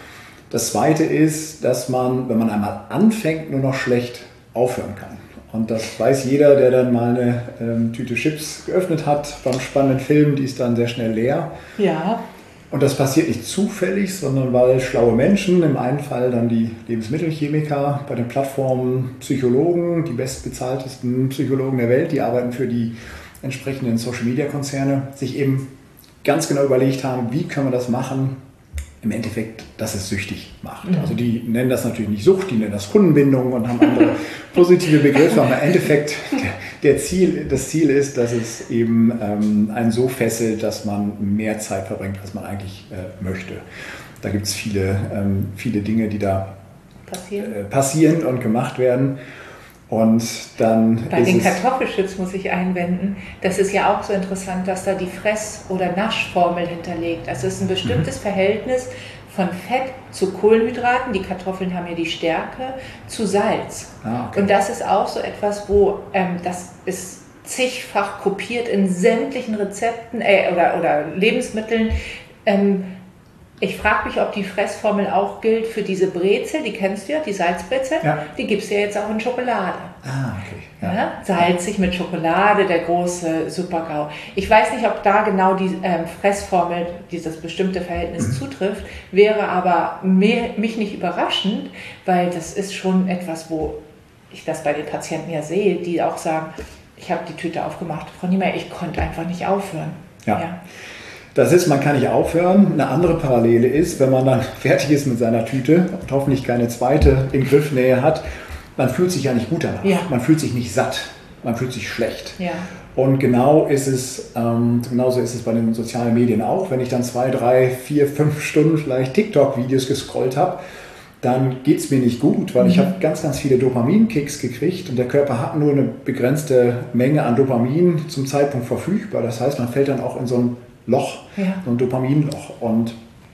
Das Zweite ist, dass man, wenn man einmal anfängt, nur noch schlecht aufhören kann. Und das weiß jeder, der dann mal eine ähm, Tüte Chips geöffnet hat beim spannenden Film, die ist dann sehr schnell leer. Ja. Und das passiert nicht zufällig, sondern weil schlaue Menschen, im einen Fall dann die Lebensmittelchemiker, bei den Plattformen Psychologen, die bestbezahltesten Psychologen der Welt, die arbeiten für die entsprechenden Social-Media-Konzerne, sich eben ganz genau überlegt haben, wie können wir das machen, im Endeffekt, dass es süchtig macht. Mhm. Also die nennen das natürlich nicht Sucht, die nennen das Kundenbindung und haben andere positive Begriffe, aber im Endeffekt der, der Ziel, das Ziel ist, dass es eben ähm, einen so fesselt, dass man mehr Zeit verbringt, als man eigentlich äh, möchte. Da gibt es viele, ähm, viele Dinge, die da passieren. Äh, passieren und gemacht werden. Und dann Bei den Kartoffelchips muss ich einwenden, das ist ja auch so interessant, dass da die Fress- oder Naschformel hinterlegt. Also es ist ein bestimmtes mhm. Verhältnis von Fett zu Kohlenhydraten, die Kartoffeln haben ja die Stärke, zu Salz. Ah, okay. Und das ist auch so etwas, wo ähm, das ist zigfach kopiert in sämtlichen Rezepten äh, oder, oder Lebensmitteln. Ähm, Ich frage mich, ob die Fressformel auch gilt für diese Brezel, die kennst du ja, die Salzbrezel, ja. Die gibt es ja jetzt auch in Schokolade. Ah, okay. Ja. Ja, salzig mit Schokolade, der große Super-GAU. Ich weiß nicht, ob da genau die ähm, Fressformel, dieses bestimmte Verhältnis mhm. zutrifft, wäre aber mehr, mich nicht überraschend, weil das ist schon etwas, wo ich das bei den Patienten ja sehe, die auch sagen, ich habe die Tüte aufgemacht, Frau Niemeyer, ich konnte einfach nicht aufhören. Ja. Ja. Das ist, man kann nicht aufhören. Eine andere Parallele ist, wenn man dann fertig ist mit seiner Tüte und hoffentlich keine zweite in Griffnähe hat, man fühlt sich ja nicht gut danach. Ja. Man fühlt sich nicht satt, man fühlt sich schlecht. Ja. Und genau ist es, ähm, genauso ist es bei den sozialen Medien auch. Wenn ich dann zwei, drei, vier, fünf Stunden vielleicht TikTok-Videos gescrollt habe, dann geht es mir nicht gut, weil mhm. ich habe ganz, ganz viele Dopaminkicks gekriegt und der Körper hat nur eine begrenzte Menge an Dopamin zum Zeitpunkt verfügbar. Das heißt, man fällt dann auch in so ein Loch, ja. so ein Dopaminloch. Und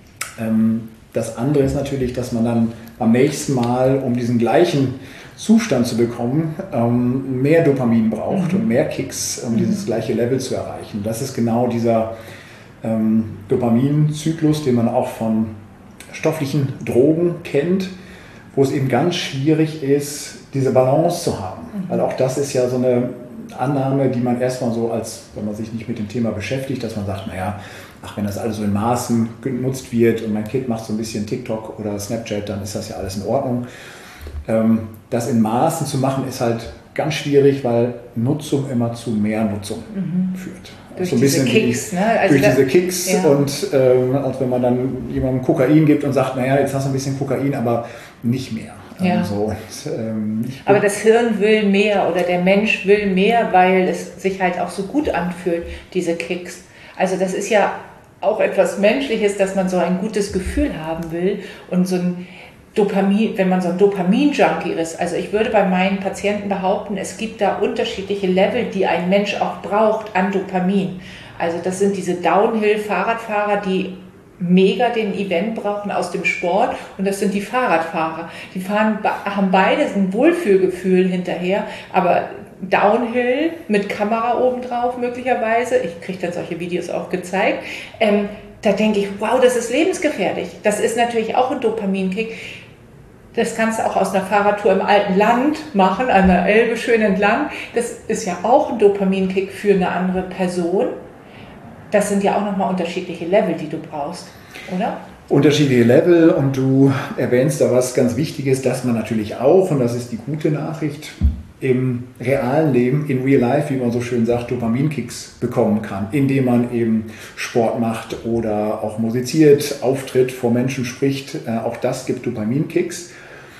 ähm, das andere ist natürlich, dass man dann am nächsten Mal, um diesen gleichen Zustand zu bekommen, ähm, mehr Dopamin braucht mhm. und mehr Kicks, um mhm. dieses gleiche Level zu erreichen. Das ist genau dieser ähm, Dopaminzyklus, den man auch von stofflichen Drogen kennt, wo es eben ganz schwierig ist, diese Balance zu haben. Mhm. Weil auch das ist ja so eine Annahme, die man erstmal so als, wenn man sich nicht mit dem Thema beschäftigt, dass man sagt, naja, ach, wenn das alles so in Maßen genutzt wird und mein Kind macht so ein bisschen TikTok oder Snapchat, dann ist das ja alles in Ordnung. Ähm, das in Maßen zu machen, ist halt ganz schwierig, weil Nutzung immer zu mehr Nutzung mhm. führt. Durch so ein diese bisschen Kicks, wie, ne? Also durch das, diese Kicks ja. und ähm, als wenn man dann jemandem Kokain gibt und sagt, naja, jetzt hast du ein bisschen Kokain, aber nicht mehr. Ja. Also, und, ähm, aber das Hirn will mehr oder der Mensch will mehr, weil es sich halt auch so gut anfühlt, diese Kicks. Also das ist ja auch etwas Menschliches, dass man so ein gutes Gefühl haben will und so ein Dopamin, wenn man so ein Dopamin-Junkie ist. Also ich würde bei meinen Patienten behaupten, es gibt da unterschiedliche Level, die ein Mensch auch braucht an Dopamin. Also das sind diese Downhill-Fahrradfahrer, die mega den Event brauchen aus dem Sport, und das sind die Fahrradfahrer. Die fahren, haben beide ein Wohlfühlgefühl hinterher, aber Downhill mit Kamera obendrauf möglicherweise, ich kriege dann solche Videos auch gezeigt, ähm, da denke ich, wow, das ist lebensgefährlich. Das ist natürlich auch ein Dopaminkick. Das kannst du auch aus einer Fahrradtour im alten Land machen, an der Elbe schön entlang. Das ist ja auch ein Dopaminkick für eine andere Person. Das sind ja auch nochmal unterschiedliche Level, die du brauchst, oder? Unterschiedliche Level, und du erwähnst da was ganz Wichtiges, dass man natürlich auch, und das ist die gute Nachricht, im realen Leben, in real life, wie man so schön sagt, Dopaminkicks bekommen kann, indem man eben Sport macht oder auch musiziert, auftritt, vor Menschen spricht. Auch das gibt Dopaminkicks.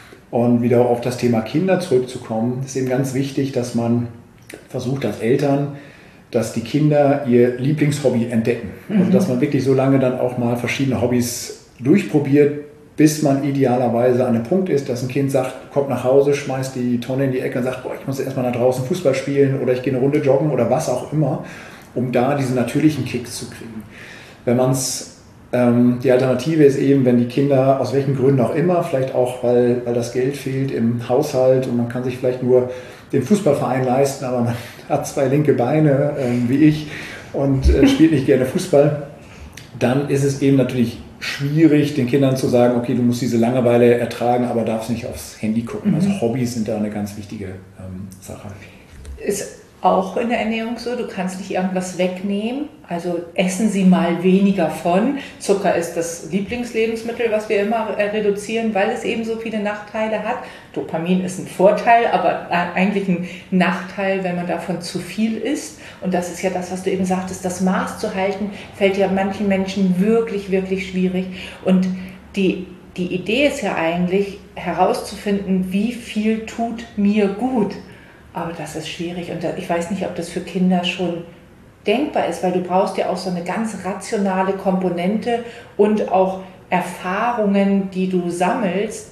Und wieder auf das Thema Kinder zurückzukommen, ist eben ganz wichtig, dass man versucht als Eltern, dass die Kinder ihr Lieblingshobby entdecken. Mhm. Also dass man wirklich so lange dann auch mal verschiedene Hobbys durchprobiert, bis man idealerweise an einem Punkt ist, dass ein Kind sagt, kommt nach Hause, schmeißt die Tonne in die Ecke und sagt, boah, ich muss erstmal nach draußen Fußball spielen oder ich gehe eine Runde joggen oder was auch immer, um da diesen natürlichen Kicks zu kriegen. Wenn man es, ähm, die Alternative ist eben, wenn die Kinder aus welchen Gründen auch immer, vielleicht auch, weil, weil das Geld fehlt im Haushalt und man kann sich vielleicht nur den Fußballverein leisten, aber man hat zwei linke Beine, äh, wie ich, und äh, spielt nicht gerne Fußball, dann ist es eben natürlich schwierig, den Kindern zu sagen, okay, du musst diese Langeweile ertragen, aber darfst nicht aufs Handy gucken. Mhm. Also Hobbys sind da eine ganz wichtige ähm, Sache. Ist auch in der Ernährung so, du kannst nicht irgendwas wegnehmen, also essen Sie mal weniger von. Zucker ist das Lieblingslebensmittel, was wir immer reduzieren, weil es eben so viele Nachteile hat. Dopamin ist ein Vorteil, aber eigentlich ein Nachteil, wenn man davon zu viel isst. Und das ist ja das, was du eben sagtest, das Maß zu halten, fällt ja manchen Menschen wirklich, wirklich schwierig. Und die, die Idee ist ja eigentlich herauszufinden, wie viel tut mir gut. Aber das ist schwierig und ich weiß nicht, ob das für Kinder schon denkbar ist, weil du brauchst ja auch so eine ganz rationale Komponente und auch Erfahrungen, die du sammelst.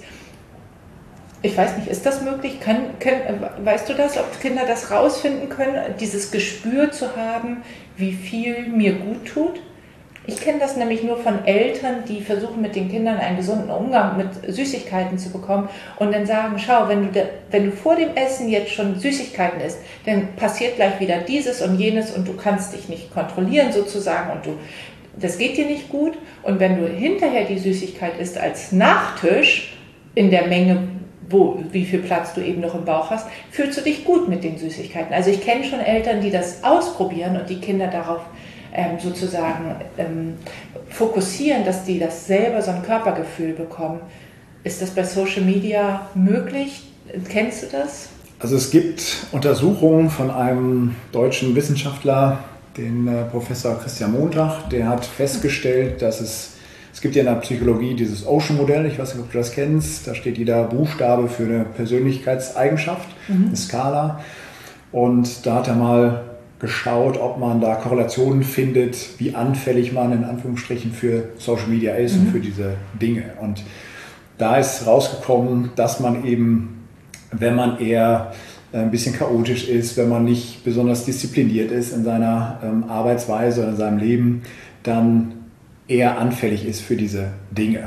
Ich weiß nicht, ist das möglich? Können, können, weißt du das, ob Kinder das rausfinden können, dieses Gespür zu haben, wie viel mir gut tut? Ich kenne das nämlich nur von Eltern, die versuchen, mit den Kindern einen gesunden Umgang mit Süßigkeiten zu bekommen und dann sagen, schau, wenn du, de, wenn du vor dem Essen jetzt schon Süßigkeiten isst, dann passiert gleich wieder dieses und jenes und du kannst dich nicht kontrollieren sozusagen und du, das geht dir nicht gut. Und wenn du hinterher die Süßigkeit isst als Nachtisch in der Menge, wo, wie viel Platz du eben noch im Bauch hast, fühlst du dich gut mit den Süßigkeiten. Also ich kenne schon Eltern, die das ausprobieren und die Kinder darauf Ähm, sozusagen ähm, fokussieren, dass die das selber so ein Körpergefühl bekommen. Ist das bei Social Media möglich? Kennst du das? Also es gibt Untersuchungen von einem deutschen Wissenschaftler, den äh, Professor Christian Montag, der hat festgestellt, dass es, es gibt ja in der Psychologie dieses Ocean-Modell, ich weiß nicht, ob du das kennst, da steht jeder Buchstabe für eine Persönlichkeitseigenschaft, mhm. eine Skala. Und da hat er mal geschaut, ob man da Korrelationen findet, wie anfällig man in Anführungsstrichen für Social Media ist mhm. und für diese Dinge. Und da ist rausgekommen, dass man eben, wenn man eher ein bisschen chaotisch ist, wenn man nicht besonders diszipliniert ist in seiner ähm, Arbeitsweise oder in seinem Leben, dann eher anfällig ist für diese Dinge.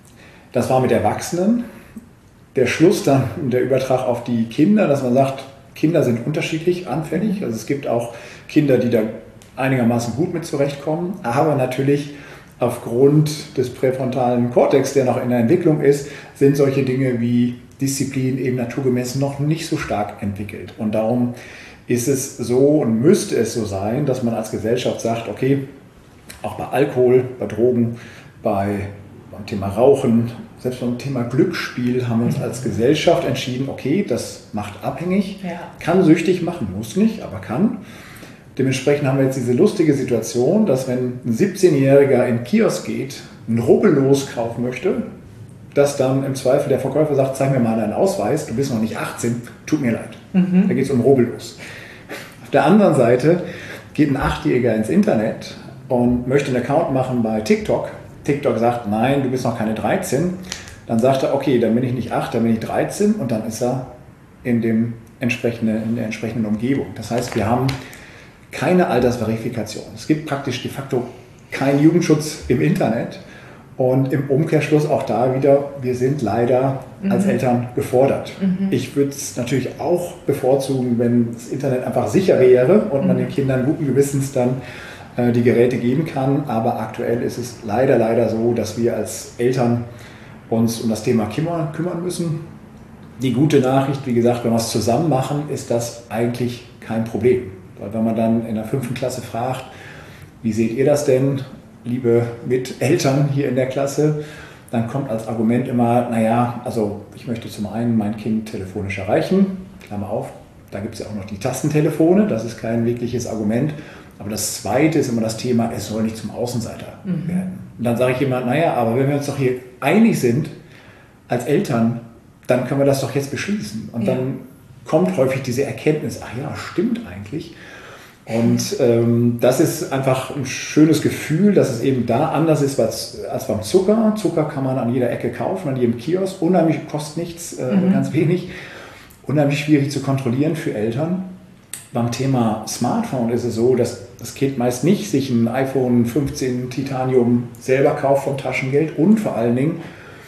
Das war mit Erwachsenen. Der Schluss dann, der Übertrag auf die Kinder, dass man sagt, Kinder sind unterschiedlich anfällig, also es gibt auch Kinder, die da einigermaßen gut mit zurechtkommen, aber natürlich aufgrund des präfrontalen Kortex, der noch in der Entwicklung ist, sind solche Dinge wie Disziplin eben naturgemäß noch nicht so stark entwickelt. Und darum ist es so und müsste es so sein, dass man als Gesellschaft sagt, okay, auch bei Alkohol, bei Drogen, bei, beim Thema Rauchen, selbst beim Thema Glücksspiel haben wir uns als Gesellschaft entschieden, okay, das macht abhängig, ja. Kann süchtig machen, muss nicht, aber kann. Dementsprechend haben wir jetzt diese lustige Situation, dass wenn ein siebzehnjähriger in den Kiosk geht, ein Rubbellos kaufen möchte, dass dann im Zweifel der Verkäufer sagt, zeig mir mal deinen Ausweis, du bist noch nicht achtzehn, tut mir leid. Mhm. Da geht es um Rubbellos. Auf der anderen Seite geht ein Achtjähriger ins Internet und möchte einen Account machen bei TikTok. TikTok sagt, nein, du bist noch keine dreizehn. Dann sagt er, okay, dann bin ich nicht acht, dann bin ich dreizehn und dann ist er in, dem entsprechende, in der entsprechenden Umgebung. Das heißt, wir haben keine Altersverifikation. Es gibt praktisch de facto keinen Jugendschutz im Internet und im Umkehrschluss auch da wieder, wir sind leider mhm. als Eltern gefordert. Mhm. Ich würde es natürlich auch bevorzugen, wenn das Internet einfach sicher wäre und mhm. man den Kindern guten Gewissens dann äh, die Geräte geben kann, aber aktuell ist es leider, leider so, dass wir als Eltern uns um das Thema kümmern, kümmern müssen. Die gute Nachricht, wie gesagt, wenn wir es zusammen machen, ist das eigentlich kein Problem. Weil wenn man dann in der fünften Klasse fragt, wie seht ihr das denn, liebe Miteltern hier in der Klasse, dann kommt als Argument immer, naja, also ich möchte zum einen mein Kind telefonisch erreichen, Klammer auf, da gibt es ja auch noch die Tastentelefone, das ist kein wirkliches Argument. Aber das Zweite ist immer das Thema, es soll nicht zum Außenseiter mhm. werden. Und dann sage ich immer, naja, aber wenn wir uns doch hier einig sind als Eltern, dann können wir das doch jetzt beschließen. Und ja. dann kommt häufig diese Erkenntnis, ach ja, stimmt eigentlich. Und ähm, das ist einfach ein schönes Gefühl, dass es eben da anders ist als, als beim Zucker. Zucker kann man an jeder Ecke kaufen, an jedem Kiosk. Unheimlich, kostet nichts, äh, mhm. ganz wenig. Unheimlich schwierig zu kontrollieren für Eltern. Beim Thema Smartphone ist es so, dass das Kind meist nicht sich ein iPhone fünfzehn Titanium selber kauft vom Taschengeld und vor allen Dingen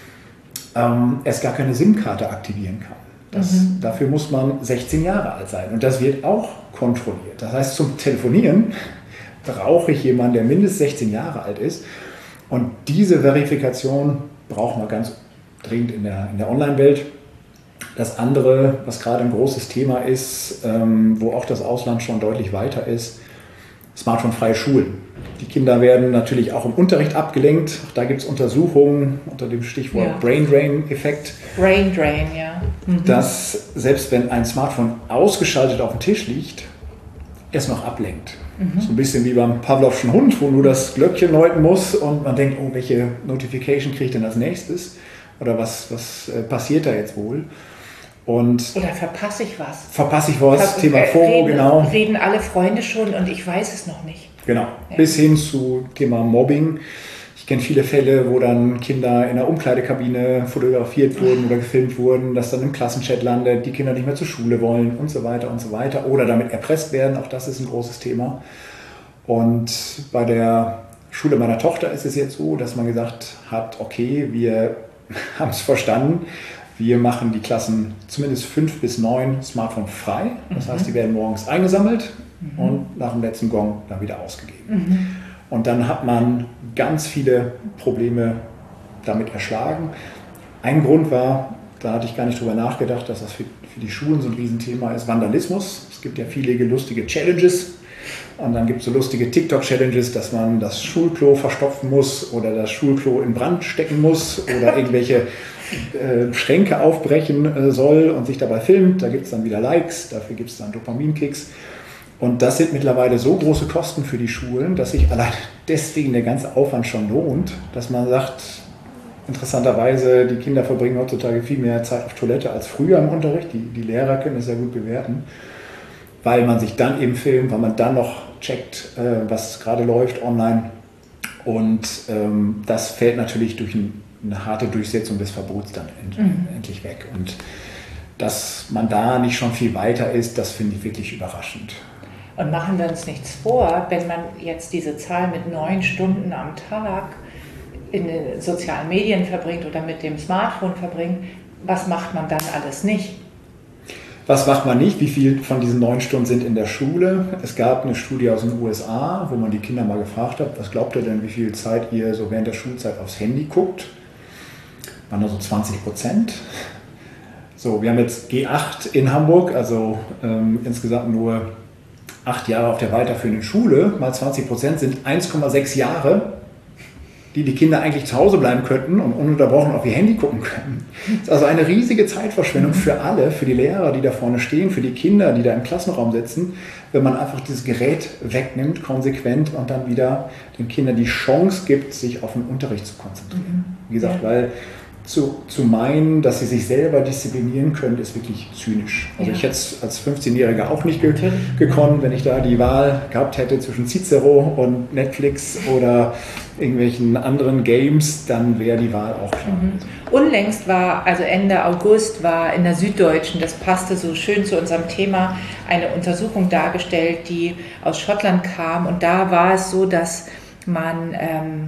ähm, es gar keine SIM-Karte aktivieren kann. Das, mhm. Dafür muss man sechzehn Jahre alt sein und das wird auch kontrolliert. Das heißt, zum Telefonieren brauche ich jemanden, der mindestens sechzehn Jahre alt ist Und diese Verifikation brauchen wir ganz dringend in der, in der Online-Welt. Das andere, was gerade ein großes Thema ist, ähm, wo auch das Ausland schon deutlich weiter ist, smartphone-freie Schulen. Die Kinder werden natürlich auch im Unterricht abgelenkt. Auch da gibt es Untersuchungen unter dem Stichwort ja. Brain Drain-Effekt. Brain Drain, ja. Mhm. Dass selbst wenn ein Smartphone ausgeschaltet auf dem Tisch liegt, es noch ablenkt. Mhm. So ein bisschen wie beim Pavlovschen Hund, wo nur das Glöckchen läuten muss und man denkt, oh, welche Notification kriege ich denn als nächstes? Oder was, was äh, passiert da jetzt wohl? Und Oder verpasse ich was? Verpasse ich was? Ver Thema äh, FOMO, reden, genau. Reden alle Freunde schon und ich weiß es noch nicht. Genau, ja. Bis hin zu Thema Mobbing. Ich kenne viele Fälle, wo dann Kinder in der Umkleidekabine fotografiert wurden oder gefilmt wurden, dass dann im Klassenchat landet, die Kinder nicht mehr zur Schule wollen und so weiter und so weiter. Oder damit erpresst werden, auch das ist ein großes Thema. Und bei der Schule meiner Tochter ist es jetzt so, dass man gesagt hat, okay, wir haben es verstanden, wir machen die Klassen zumindest fünf bis neun Smartphone frei. Das mhm. heißt, die werden morgens eingesammelt mhm. und nach dem letzten Gong dann wieder ausgegeben. Mhm. Und dann hat man ganz viele Probleme damit erschlagen. Ein Grund war, da hatte ich gar nicht drüber nachgedacht, dass das für, für die Schulen so ein Riesenthema ist, Vandalismus. Es gibt ja viele lustige Challenges. Und dann gibt es so lustige TikTok-Challenges, dass man das Schulklo verstopfen muss oder das Schulklo in Brand stecken muss oder irgendwelche äh, Schränke aufbrechen äh, soll und sich dabei filmt. Da gibt es dann wieder Likes, dafür gibt es dann Dopaminkicks. Und das sind mittlerweile so große Kosten für die Schulen, dass sich allein deswegen der ganze Aufwand schon lohnt, dass man sagt, interessanterweise, die Kinder verbringen heutzutage viel mehr Zeit auf Toilette als früher im Unterricht. Die, die Lehrer können das sehr gut bewerten, weil man sich dann eben filmt, weil man dann noch checkt, äh, was gerade läuft online. Und ähm, das fällt natürlich durch ein, eine harte Durchsetzung des Verbots dann end, mhm. endlich weg. Und dass man da nicht schon viel weiter ist, das finde ich wirklich überraschend. Und machen wir uns nichts vor, wenn man jetzt diese Zahl mit neun Stunden am Tag in den sozialen Medien verbringt oder mit dem Smartphone verbringt, was macht man dann alles nicht? Was macht man nicht? Wie viel von diesen neun Stunden sind in der Schule? Es gab eine Studie aus den U S A, wo man die Kinder mal gefragt hat, was glaubt ihr denn, wie viel Zeit ihr so während der Schulzeit aufs Handy guckt? Waren da so zwanzig Prozent. So, wir haben jetzt G acht in Hamburg, also ähm, insgesamt nur acht Jahre auf der weiterführenden Schule, mal zwanzig Prozent sind eins Komma sechs Jahre, die die Kinder eigentlich zu Hause bleiben könnten und ununterbrochen auf ihr Handy gucken können. Das ist also eine riesige Zeitverschwendung für alle, für die Lehrer, die da vorne stehen, für die Kinder, die da im Klassenraum sitzen, wenn man einfach dieses Gerät wegnimmt, konsequent und dann wieder den Kindern die Chance gibt, sich auf den Unterricht zu konzentrieren. Wie gesagt, ja. weil zu, zu meinen, dass sie sich selber disziplinieren können, ist wirklich zynisch. Also ja. ich hätte es als fünfzehnjähriger auch nicht ge gekonnt, wenn ich da die Wahl gehabt hätte zwischen Cicero und Netflix oder irgendwelchen anderen Games, dann wäre die Wahl auch klar. Mhm. Unlängst war, also Ende August war in der Süddeutschen, das passte so schön zu unserem Thema, eine Untersuchung dargestellt, die aus Schottland kam, und da war es so, dass man ähm,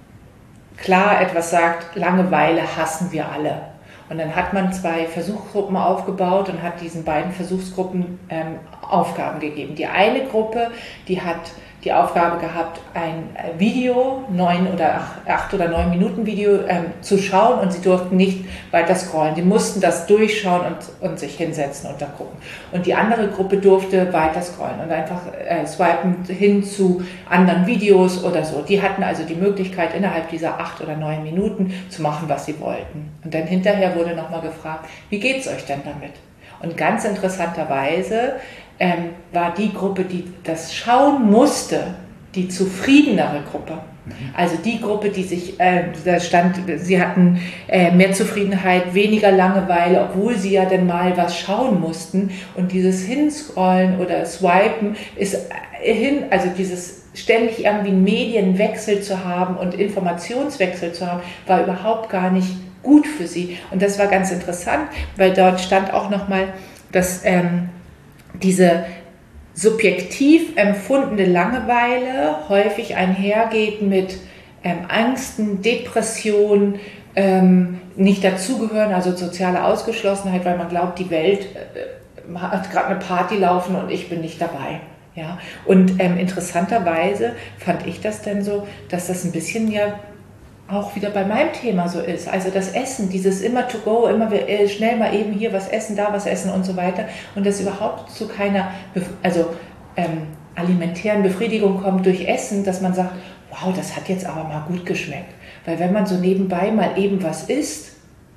klar etwas sagt, Langeweile hassen wir alle. Und dann hat man zwei Versuchsgruppen aufgebaut und hat diesen beiden Versuchsgruppen ähm, Aufgaben gegeben. Die eine Gruppe, die hat die Aufgabe gehabt, ein Video, neun oder acht, acht oder neun Minuten Video ähm, zu schauen, und sie durften nicht weiter scrollen. Die mussten das durchschauen und, und sich hinsetzen und da gucken. Und die andere Gruppe durfte weiter scrollen und einfach äh, swipen hin zu anderen Videos oder so. Die hatten also die Möglichkeit, innerhalb dieser acht oder neun Minuten zu machen, was sie wollten. Und dann hinterher wurde nochmal gefragt, wie geht es euch denn damit? Und ganz interessanterweise ähm, war die Gruppe, die das schauen musste, die zufriedenere Gruppe. Also die Gruppe, die sich, äh, da stand, sie hatten äh, mehr Zufriedenheit, weniger Langeweile, obwohl sie ja dann mal was schauen mussten. Und dieses Hinscrollen oder Swipen ist äh, hin, also dieses ständig irgendwie einen Medienwechsel zu haben und Informationswechsel zu haben, war überhaupt gar nicht gut für sie. Und das war ganz interessant, weil dort stand auch nochmal, dass ähm, diese subjektiv empfundene Langeweile häufig einhergeht mit ähm, Ängsten, Depressionen, ähm, nicht dazugehören, also soziale Ausgeschlossenheit, weil man glaubt, die Welt äh, hat gerade eine Party laufen und ich bin nicht dabei. Ja? Und ähm, interessanterweise fand ich das dann so, dass das ein bisschen ja auch wieder bei meinem Thema so ist. Also das Essen, dieses immer to go, immer schnell mal eben hier was essen, da was essen und so weiter. Und das überhaupt zu keiner, also ähm, alimentären Befriedigung kommt durch Essen, dass man sagt, wow, das hat jetzt aber mal gut geschmeckt. Weil wenn man so nebenbei mal eben was isst,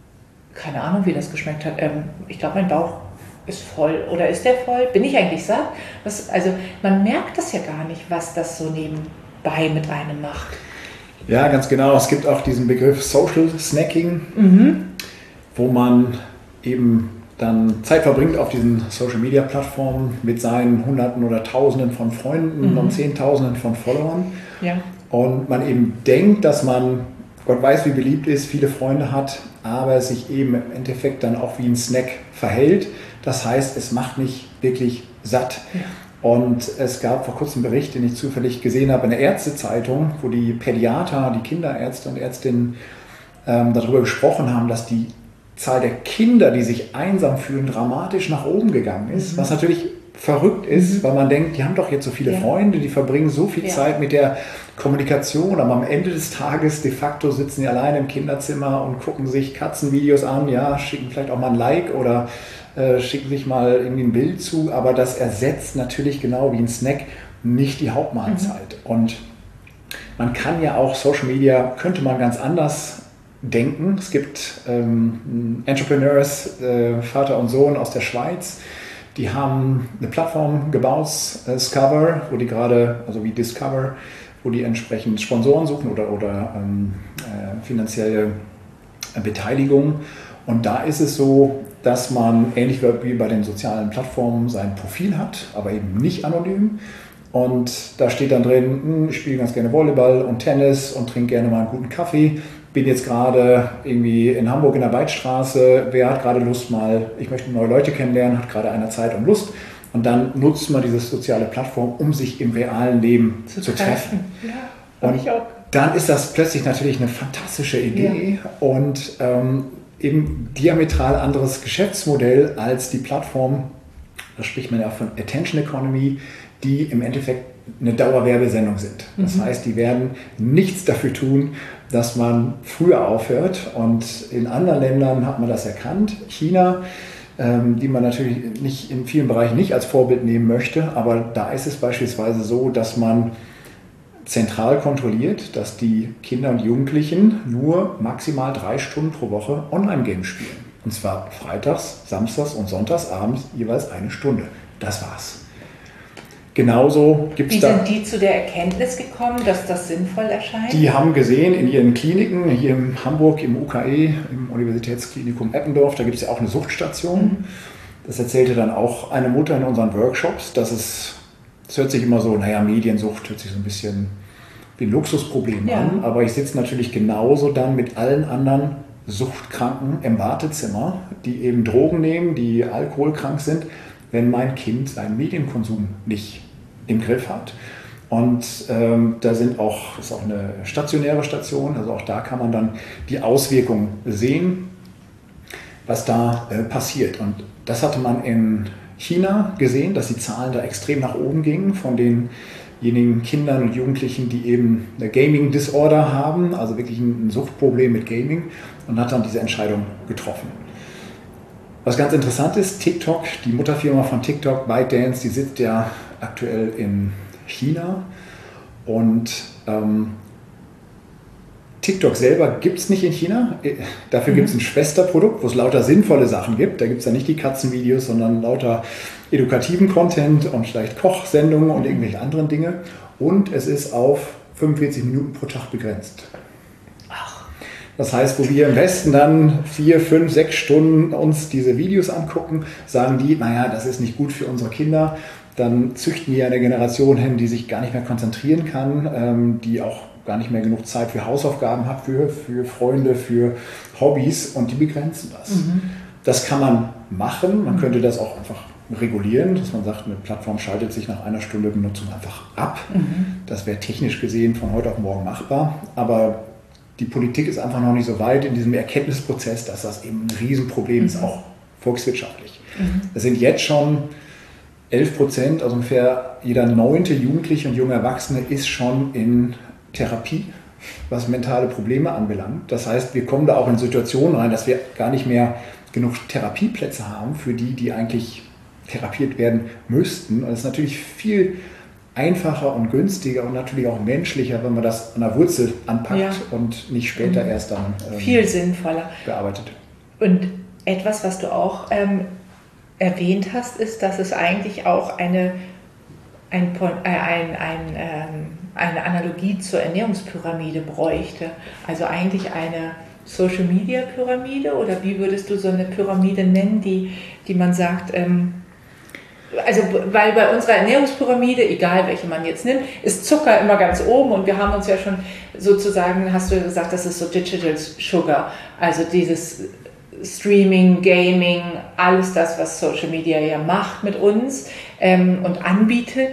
keine Ahnung, wie das geschmeckt hat, ähm, ich glaube, mein Bauch ist voll. Oder ist der voll? Bin ich eigentlich satt? Was, also man merkt das ja gar nicht, was das so nebenbei mit einem macht. Ja, ganz genau. Es gibt auch diesen Begriff Social Snacking, Mhm. wo man eben dann Zeit verbringt auf diesen Social-Media-Plattformen mit seinen Hunderten oder Tausenden von Freunden Mhm. und Zehntausenden von Followern. Ja. Und man eben denkt, dass man, Gott weiß wie beliebt ist, viele Freunde hat, aber sich eben im Endeffekt dann auch wie ein Snack verhält. Das heißt, es macht nicht wirklich satt. Ja. Und es gab vor kurzem einen Bericht, den ich zufällig gesehen habe in der Ärztezeitung, wo die Pädiater, die Kinderärzte und Ärztinnen ähm, darüber gesprochen haben, dass die Zahl der Kinder, die sich einsam fühlen, dramatisch nach oben gegangen ist. Mhm. Was natürlich verrückt ist, mhm. weil man denkt, die haben doch jetzt so viele ja. Freunde, die verbringen so viel ja. Zeit mit der Kommunikation, aber am Ende des Tages de facto sitzen die alleine im Kinderzimmer und gucken sich Katzenvideos an, ja, schicken vielleicht auch mal ein Like oder äh, schicken sich mal irgendwie ein Bild zu, aber das ersetzt natürlich genau wie ein Snack nicht die Hauptmahlzeit. Mhm. Und man kann ja auch Social Media, könnte man ganz anders denken. Es gibt ähm, Entrepreneurs, äh, Vater und Sohn aus der Schweiz, die haben eine Plattform gebaut, äh, Discover, wo die gerade, also wie Discover, wo die entsprechend Sponsoren suchen oder, oder ähm, äh, finanzielle Beteiligung. Und da ist es so, dass man ähnlich wie bei den sozialen Plattformen sein Profil hat, aber eben nicht anonym. Und da steht dann drin, ich spiele ganz gerne Volleyball und Tennis und trinke gerne mal einen guten Kaffee. Bin jetzt gerade irgendwie in Hamburg in der Weidstraße. Wer hat gerade Lust mal, ich möchte neue Leute kennenlernen, hat gerade einer Zeit und Lust. Und dann nutzt man diese soziale Plattform, um sich im realen Leben zu, zu treffen. Ja, und ich auch. Dann ist das plötzlich natürlich eine fantastische Idee ja. und ähm, eben diametral anderes Geschäftsmodell als die Plattform, da spricht man ja von Attention Economy, die im Endeffekt eine Dauerwerbesendung sind. Das mhm. heißt, die werden nichts dafür tun, dass man früher aufhört. Und in anderen Ländern hat man das erkannt. China, ähm, die man natürlich nicht in vielen Bereichen nicht als Vorbild nehmen möchte, aber da ist es beispielsweise so, dass man zentral kontrolliert, dass die Kinder und Jugendlichen nur maximal drei Stunden pro Woche Online-Games spielen. Und zwar freitags, samstags und sonntags abends jeweils eine Stunde. Das war's. Genauso gibt es da... Wie sind die zu der Erkenntnis gekommen, dass das sinnvoll erscheint? Die haben gesehen in ihren Kliniken, hier in Hamburg im U K E, im Universitätsklinikum Eppendorf, da gibt es ja auch eine Suchtstation. Mhm. Das erzählte dann auch eine Mutter in unseren Workshops, dass es, es hört sich immer so, naja, Mediensucht hört sich so ein bisschen wie ein Luxusproblem ja. an, aber ich sitze natürlich genauso dann mit allen anderen Suchtkranken im Wartezimmer, die eben Drogen nehmen, die alkoholkrank sind, wenn mein Kind seinen Medienkonsum nicht im Griff hat. Und ähm, da sind auch, ist auch eine stationäre Station, also auch da kann man dann die Auswirkungen sehen, was da äh, passiert. Und das hatte man in China gesehen, dass die Zahlen da extrem nach oben gingen von denjenigen Kindern und Jugendlichen, die eben eine Gaming-Disorder haben, also wirklich ein Suchtproblem mit Gaming, und hat dann diese Entscheidung getroffen. Was ganz interessant ist, TikTok, die Mutterfirma von TikTok, ByteDance, die sitzt ja aktuell in China und ähm, TikTok selber gibt es nicht in China. Dafür mhm. gibt es ein Schwesterprodukt, wo es lauter sinnvolle Sachen gibt. Da gibt es dann nicht die Katzenvideos, sondern lauter edukativen Content und vielleicht Kochsendungen und irgendwelche anderen Dinge. Und es ist auf fünfundvierzig Minuten pro Tag begrenzt. Das heißt, wo wir im Westen dann vier, fünf, sechs Stunden uns diese Videos angucken, sagen die, naja, das ist nicht gut für unsere Kinder. Dann züchten wir eine Generation hin, die sich gar nicht mehr konzentrieren kann, ähm, die auch gar nicht mehr genug Zeit für Hausaufgaben hat, für, für Freunde, für Hobbys, und die begrenzen das. Mhm. Das kann man machen, man könnte das auch einfach regulieren, dass man sagt, eine Plattform schaltet sich nach einer Stunde Benutzung einfach ab. Mhm. Das wäre technisch gesehen von heute auf morgen machbar, aber die Politik ist einfach noch nicht so weit in diesem Erkenntnisprozess, dass das eben ein Riesenproblem mhm. ist, auch volkswirtschaftlich. Mhm. Es sind jetzt schon elf Prozent, also ungefähr jeder neunte Jugendliche und junge Erwachsene ist schon in Therapie was mentale Probleme anbelangt. Das heißt, wir kommen da auch in Situationen rein, dass wir gar nicht mehr genug Therapieplätze haben für die, die eigentlich therapiert werden müssten. Und es ist natürlich viel einfacher und günstiger und natürlich auch menschlicher, wenn man das an der Wurzel anpackt ja. und nicht später mhm. erst dann ähm, viel sinnvoller bearbeitet. Und etwas, was du auch ähm, erwähnt hast, ist, dass es eigentlich auch eine, ein, äh, ein, ein, ähm, eine Analogie zur Ernährungspyramide bräuchte. Also eigentlich eine Social-Media-Pyramide, oder wie würdest du so eine Pyramide nennen, die, die man sagt, ähm, also weil bei unserer Ernährungspyramide, egal welche man jetzt nimmt, ist Zucker immer ganz oben, und wir haben uns ja schon sozusagen, hast du gesagt, das ist so Digital Sugar, also dieses Streaming, Gaming, alles das, was Social Media ja macht mit uns ähm, und anbietet,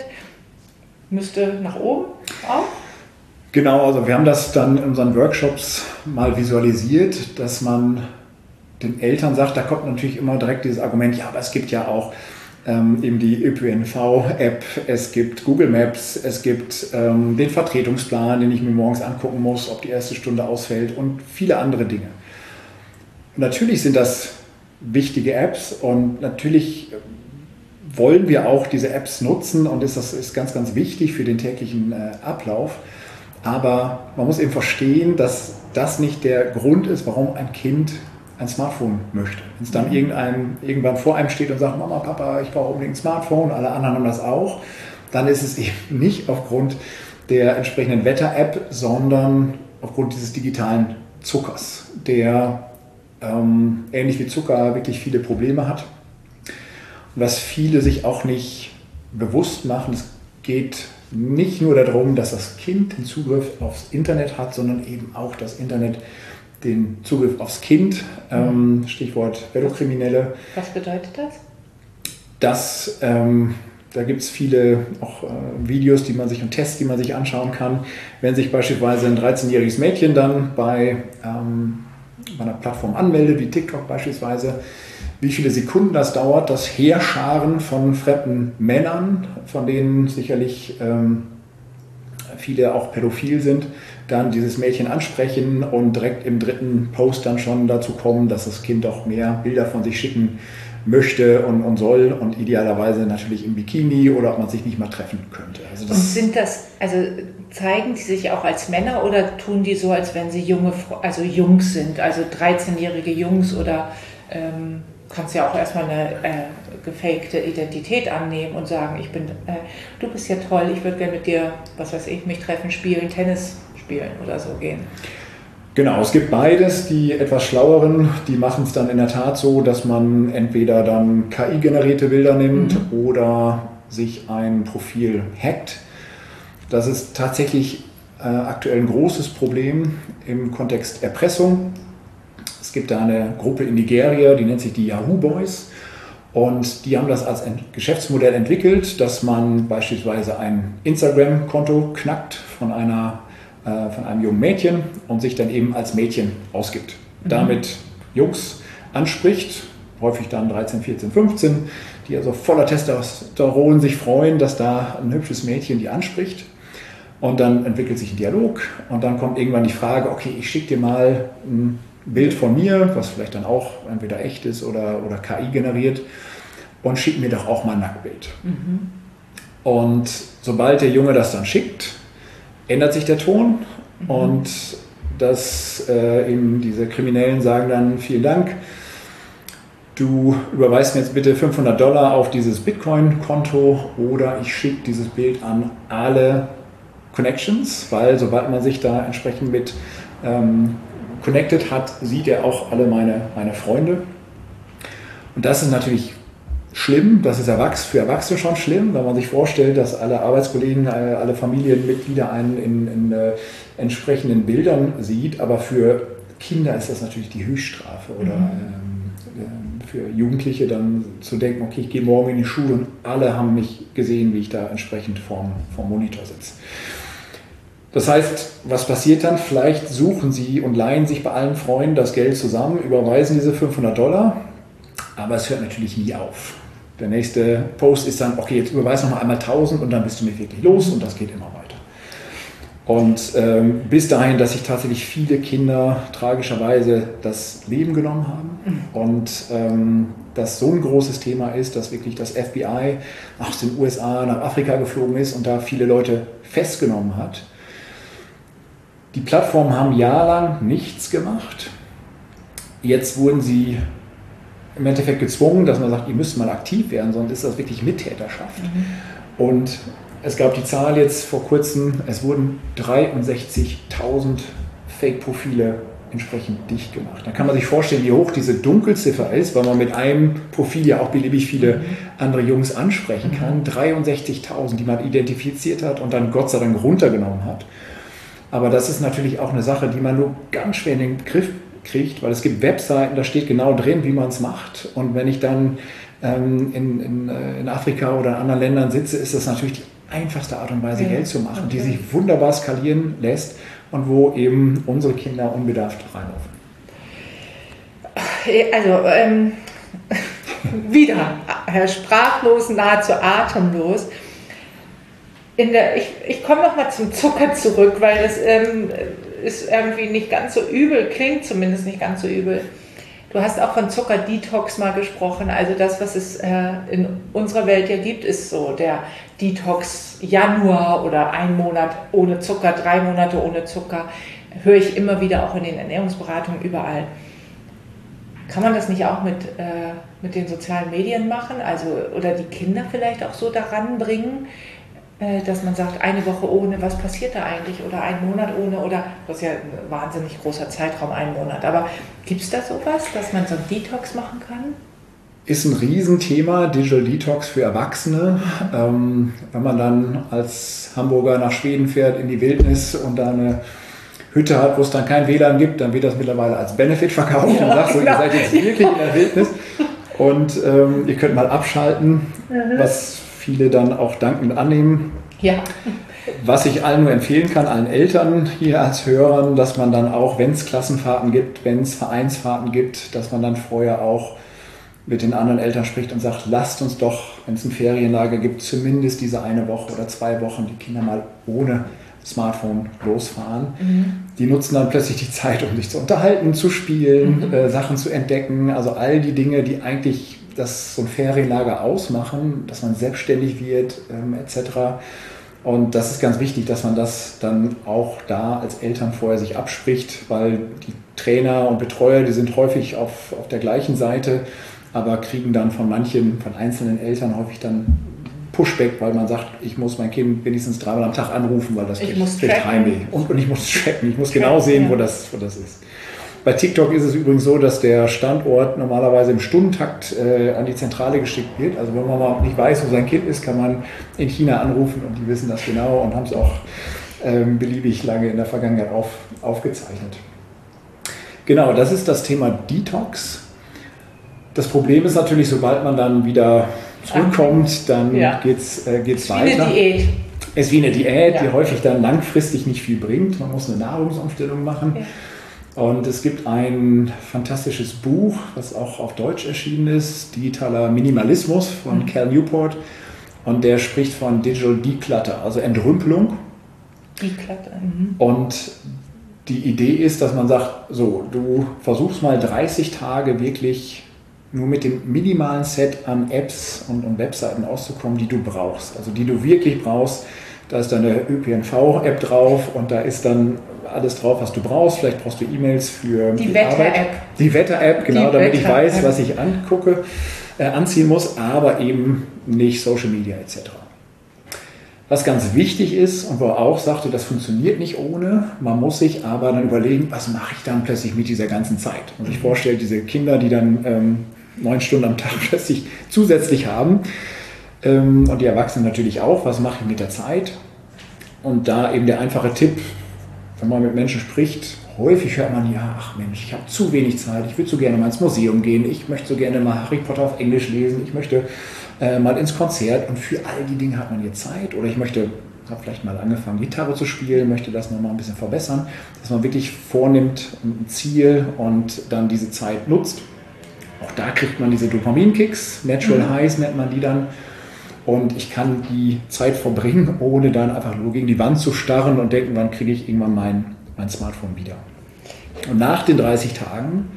müsste nach oben auch? Genau, also wir haben das dann in unseren Workshops mal visualisiert, dass man den Eltern sagt, da kommt natürlich immer direkt dieses Argument, ja, aber es gibt ja auch ähm, eben die Ö P N V-App, es gibt Google Maps, es gibt ähm, den Vertretungsplan, den ich mir morgens angucken muss, ob die erste Stunde ausfällt, und viele andere Dinge. Und natürlich sind das wichtige Apps, und natürlich wollen wir auch diese Apps nutzen, und das ist ganz, ganz wichtig für den täglichen äh, Ablauf. Aber man muss eben verstehen, dass das nicht der Grund ist, warum ein Kind ein Smartphone möchte. Wenn es dann irgendein, irgendwann vor einem steht und sagt, Mama, Papa, ich brauche unbedingt ein Smartphone, alle anderen haben das auch, dann ist es eben nicht aufgrund der entsprechenden Wetter-App, sondern aufgrund dieses digitalen Zuckers, der ähm, ähnlich wie Zucker wirklich viele Probleme hat. Und was viele sich auch nicht bewusst machen, es geht nicht nur darum, dass das Kind den Zugriff aufs Internet hat, sondern eben auch das Internet den Zugriff aufs Kind. Ähm, Stichwort Pädokriminelle. Was bedeutet das? Das, ähm, da gibt es viele auch äh, Videos, die man sich und Tests, die man sich anschauen kann. Wenn sich beispielsweise ein dreizehnjähriges Mädchen dann bei, ähm, bei einer Plattform anmeldet, wie TikTok beispielsweise, wie viele Sekunden das dauert, das Heerscharen von fremden Männern, von denen sicherlich ähm, viele auch pädophil sind, dann dieses Mädchen ansprechen und direkt im dritten Post dann schon dazu kommen, dass das Kind auch mehr Bilder von sich schicken möchte und, und soll, und idealerweise natürlich im Bikini, oder ob man sich nicht mal treffen könnte. Also das und sind das, also zeigen die sich auch als Männer, oder tun die so, als wenn sie junge, also Jungs sind, also dreizehnjährige Jungs, oder ähm, kannst ja auch erstmal eine äh, gefakte Identität annehmen und sagen, ich bin, äh, du bist ja toll, ich würde gerne mit dir, was weiß ich, mich treffen, spielen, Tennis spielen oder so gehen. Genau, es gibt beides. Die etwas Schlaueren, die machen es dann in der Tat so, dass man entweder dann K I-generierte Bilder nimmt mhm. oder sich ein Profil hackt. Das ist tatsächlich äh, aktuell ein großes Problem im Kontext Erpressung. Es gibt da eine Gruppe in Nigeria, die nennt sich die Yahoo Boys, und die haben das als Geschäftsmodell entwickelt, dass man beispielsweise ein Instagram-Konto knackt von, einer, äh, von einem jungen Mädchen und sich dann eben als Mädchen ausgibt. Mhm. Damit Jungs anspricht, häufig dann dreizehn, vierzehn, fünfzehn, die also voller Testosteron sich freuen, dass da ein hübsches Mädchen die anspricht. Und dann entwickelt sich ein Dialog, und dann kommt irgendwann die Frage, okay, ich schicke dir mal ein Bild von mir, was vielleicht dann auch entweder echt ist oder, oder K I generiert, und schick mir doch auch mal ein Nacktbild. Mhm. Und sobald der Junge das dann schickt, ändert sich der Ton, mhm. und das, äh, eben diese Kriminellen sagen dann, vielen Dank, du überweist mir jetzt bitte fünfhundert Dollar auf dieses Bitcoin-Konto, oder ich schicke dieses Bild an alle Connections, weil sobald man sich da entsprechend mit ähm, connected hat, sieht er auch alle meine, meine Freunde. Und das ist natürlich schlimm, das ist Erwachs- für Erwachsene schon schlimm, wenn man sich vorstellt, dass alle Arbeitskollegen, alle Familienmitglieder einen in, in äh, entsprechenden Bildern sieht, aber für Kinder ist das natürlich die Höchststrafe, oder mhm. ähm, für Jugendliche dann zu denken, okay, ich gehe morgen in die Schule und alle haben mich gesehen, wie ich da entsprechend vorm, vorm Monitor sitze. Das heißt, was passiert dann? Vielleicht suchen Sie und leihen sich bei allen Freunden das Geld zusammen, überweisen diese fünfhundert Dollar, aber es hört natürlich nie auf. Der nächste Post ist dann, okay, jetzt überweis noch mal einmal tausend und dann bist du mich wirklich los, und das geht immer weiter. Und ähm, bis dahin, dass sich tatsächlich viele Kinder tragischerweise das Leben genommen haben. Mhm. Und ähm, das so ein großes Thema ist, dass wirklich das F B I aus den U S A nach Afrika geflogen ist und da viele Leute festgenommen hat. Die Plattformen haben jahrelang nichts gemacht. Jetzt wurden sie im Endeffekt gezwungen, dass man sagt, ihr müsst mal aktiv werden, sonst ist das wirklich Mittäterschaft. Mhm. Und es gab die Zahl jetzt vor kurzem, es wurden dreiundsechzigtausend Fake-Profile entsprechend dicht gemacht. Da kann man sich vorstellen, wie hoch diese Dunkelziffer ist, weil man mit einem Profil ja auch beliebig viele andere Jungs ansprechen kann. dreiundsechzigtausend, die man identifiziert hat und dann Gott sei Dank runtergenommen hat. Aber das ist natürlich auch eine Sache, die man nur ganz schwer in den Griff kriegt, weil es gibt Webseiten, da steht genau drin, wie man es macht. Und wenn ich dann ähm, in, in, in Afrika oder in anderen Ländern sitze, ist das natürlich die einfachste Art und Weise, ja, Geld zu machen, okay, die sich wunderbar skalieren lässt und wo eben unsere Kinder unbedarft reinlaufen. Also ähm, wieder sprachlos, nahezu atemlos. In der, ich ich komme nochmal zum Zucker zurück, weil das ähm, ist irgendwie nicht ganz so übel, klingt zumindest nicht ganz so übel. Du hast auch von Zucker-Detox mal gesprochen. Also das, was es äh, in unserer Welt ja gibt, ist so der Detox Januar oder ein Monat ohne Zucker, drei Monate ohne Zucker. Höre ich immer wieder auch in den Ernährungsberatungen überall. Kann man das nicht auch mit, äh, mit den sozialen Medien machen? Also, oder die Kinder vielleicht auch so daran bringen, äh, dass man sagt, eine Woche ohne, was passiert da eigentlich? Oder einen Monat ohne, oder das ist ja ein wahnsinnig großer Zeitraum, einen Monat. Aber gibt es da sowas, dass man so einen Detox machen kann? Ist ein Riesenthema, Digital Detox für Erwachsene. Ähm, wenn man dann als Hamburger nach Schweden fährt, in die Wildnis und da eine Hütte hat, wo es dann kein W L A N gibt, dann wird das mittlerweile als Benefit verkauft, ja, und sagt so, genau, ihr seid jetzt wirklich in der Wildnis und ähm, ihr könnt mal abschalten, mhm, was viele dann auch dankend annehmen. Ja. Was ich allen nur empfehlen kann, allen Eltern hier als Hörern, dass man dann auch, wenn es Klassenfahrten gibt, wenn es Vereinsfahrten gibt, dass man dann vorher auch mit den anderen Eltern spricht und sagt, lasst uns doch, wenn es ein Ferienlager gibt, zumindest diese eine Woche oder zwei Wochen die Kinder mal ohne Smartphone losfahren. Mhm. Die nutzen dann plötzlich die Zeit, um sich zu unterhalten, zu spielen, mhm, äh, Sachen zu entdecken, also all die Dinge, die eigentlich das so ein Ferienlager ausmachen, dass man selbstständig wird, ähm, et cetera. Und das ist ganz wichtig, dass man das dann auch da als Eltern vorher sich abspricht, weil die Trainer und Betreuer, die sind häufig auf, auf der gleichen Seite, aber kriegen dann von manchen, von einzelnen Eltern häufig dann Pushback, weil man sagt, ich muss mein Kind wenigstens dreimal am Tag anrufen, weil das ich kriegt, muss kriegt Heimweh. Und, und ich muss tracken, ich muss genau sehen, ja, wo das, wo das ist. Bei TikTok ist es übrigens so, dass der Standort normalerweise im Stundentakt äh, an die Zentrale geschickt wird. Also wenn man mal nicht weiß, wo sein Kind ist, kann man in China anrufen und die wissen das genau und haben es auch ähm, beliebig lange in der Vergangenheit auf, aufgezeichnet. Genau, das ist das Thema Detox. Das Problem ist natürlich, sobald man dann wieder zurückkommt, dann ja, geht es äh, geht's weiter. Wie eine Diät. Es ist wie eine Diät, ja, die häufig dann langfristig nicht viel bringt. Man muss eine Nahrungsumstellung machen. Ja. Und es gibt ein fantastisches Buch, was auch auf Deutsch erschienen ist, Digitaler Minimalismus von mhm. Cal Newport. Und der spricht von Digital Declutter, also Entrümpelung. Declutter. Mhm. Und die Idee ist, dass man sagt, so, du versuchst mal dreißig Tage wirklich nur mit dem minimalen Set an Apps und, und Webseiten auszukommen, die du brauchst. Also die du wirklich brauchst. Da ist dann eine Ö P N V-App drauf und da ist dann alles drauf, was du brauchst. Vielleicht brauchst du E-Mails für die, die Wetter-App. Die Wetter-App, genau, die damit Wetter ich weiß, App. was ich angucke, äh, anziehen muss, aber eben nicht Social Media et cetera. Was ganz wichtig ist und wo er auch sagte, das funktioniert nicht ohne, man muss sich aber dann überlegen, was mache ich dann plötzlich mit dieser ganzen Zeit? Und sich vorstellen, diese Kinder, die dann ähm, neun Stunden am Tag plötzlich zusätzlich haben, ähm, und die Erwachsenen natürlich auch, was mache ich mit der Zeit? Und da eben der einfache Tipp, wenn man mit Menschen spricht, häufig hört man, ja, ach Mensch, ich habe zu wenig Zeit, ich würde so gerne mal ins Museum gehen, ich möchte so gerne mal Harry Potter auf Englisch lesen, ich möchte äh, mal ins Konzert und für all die Dinge hat man jetzt Zeit oder ich möchte, habe vielleicht mal angefangen Gitarre zu spielen, möchte das nochmal ein bisschen verbessern, dass man wirklich vornimmt ein Ziel und dann diese Zeit nutzt. Auch da kriegt man diese Dopaminkicks, Natural mhm. Highs nennt man die dann. und ich kann die Zeit verbringen, ohne dann einfach nur gegen die Wand zu starren und denken, wann kriege ich irgendwann mein, mein Smartphone wieder. Und nach den dreißig Tagen,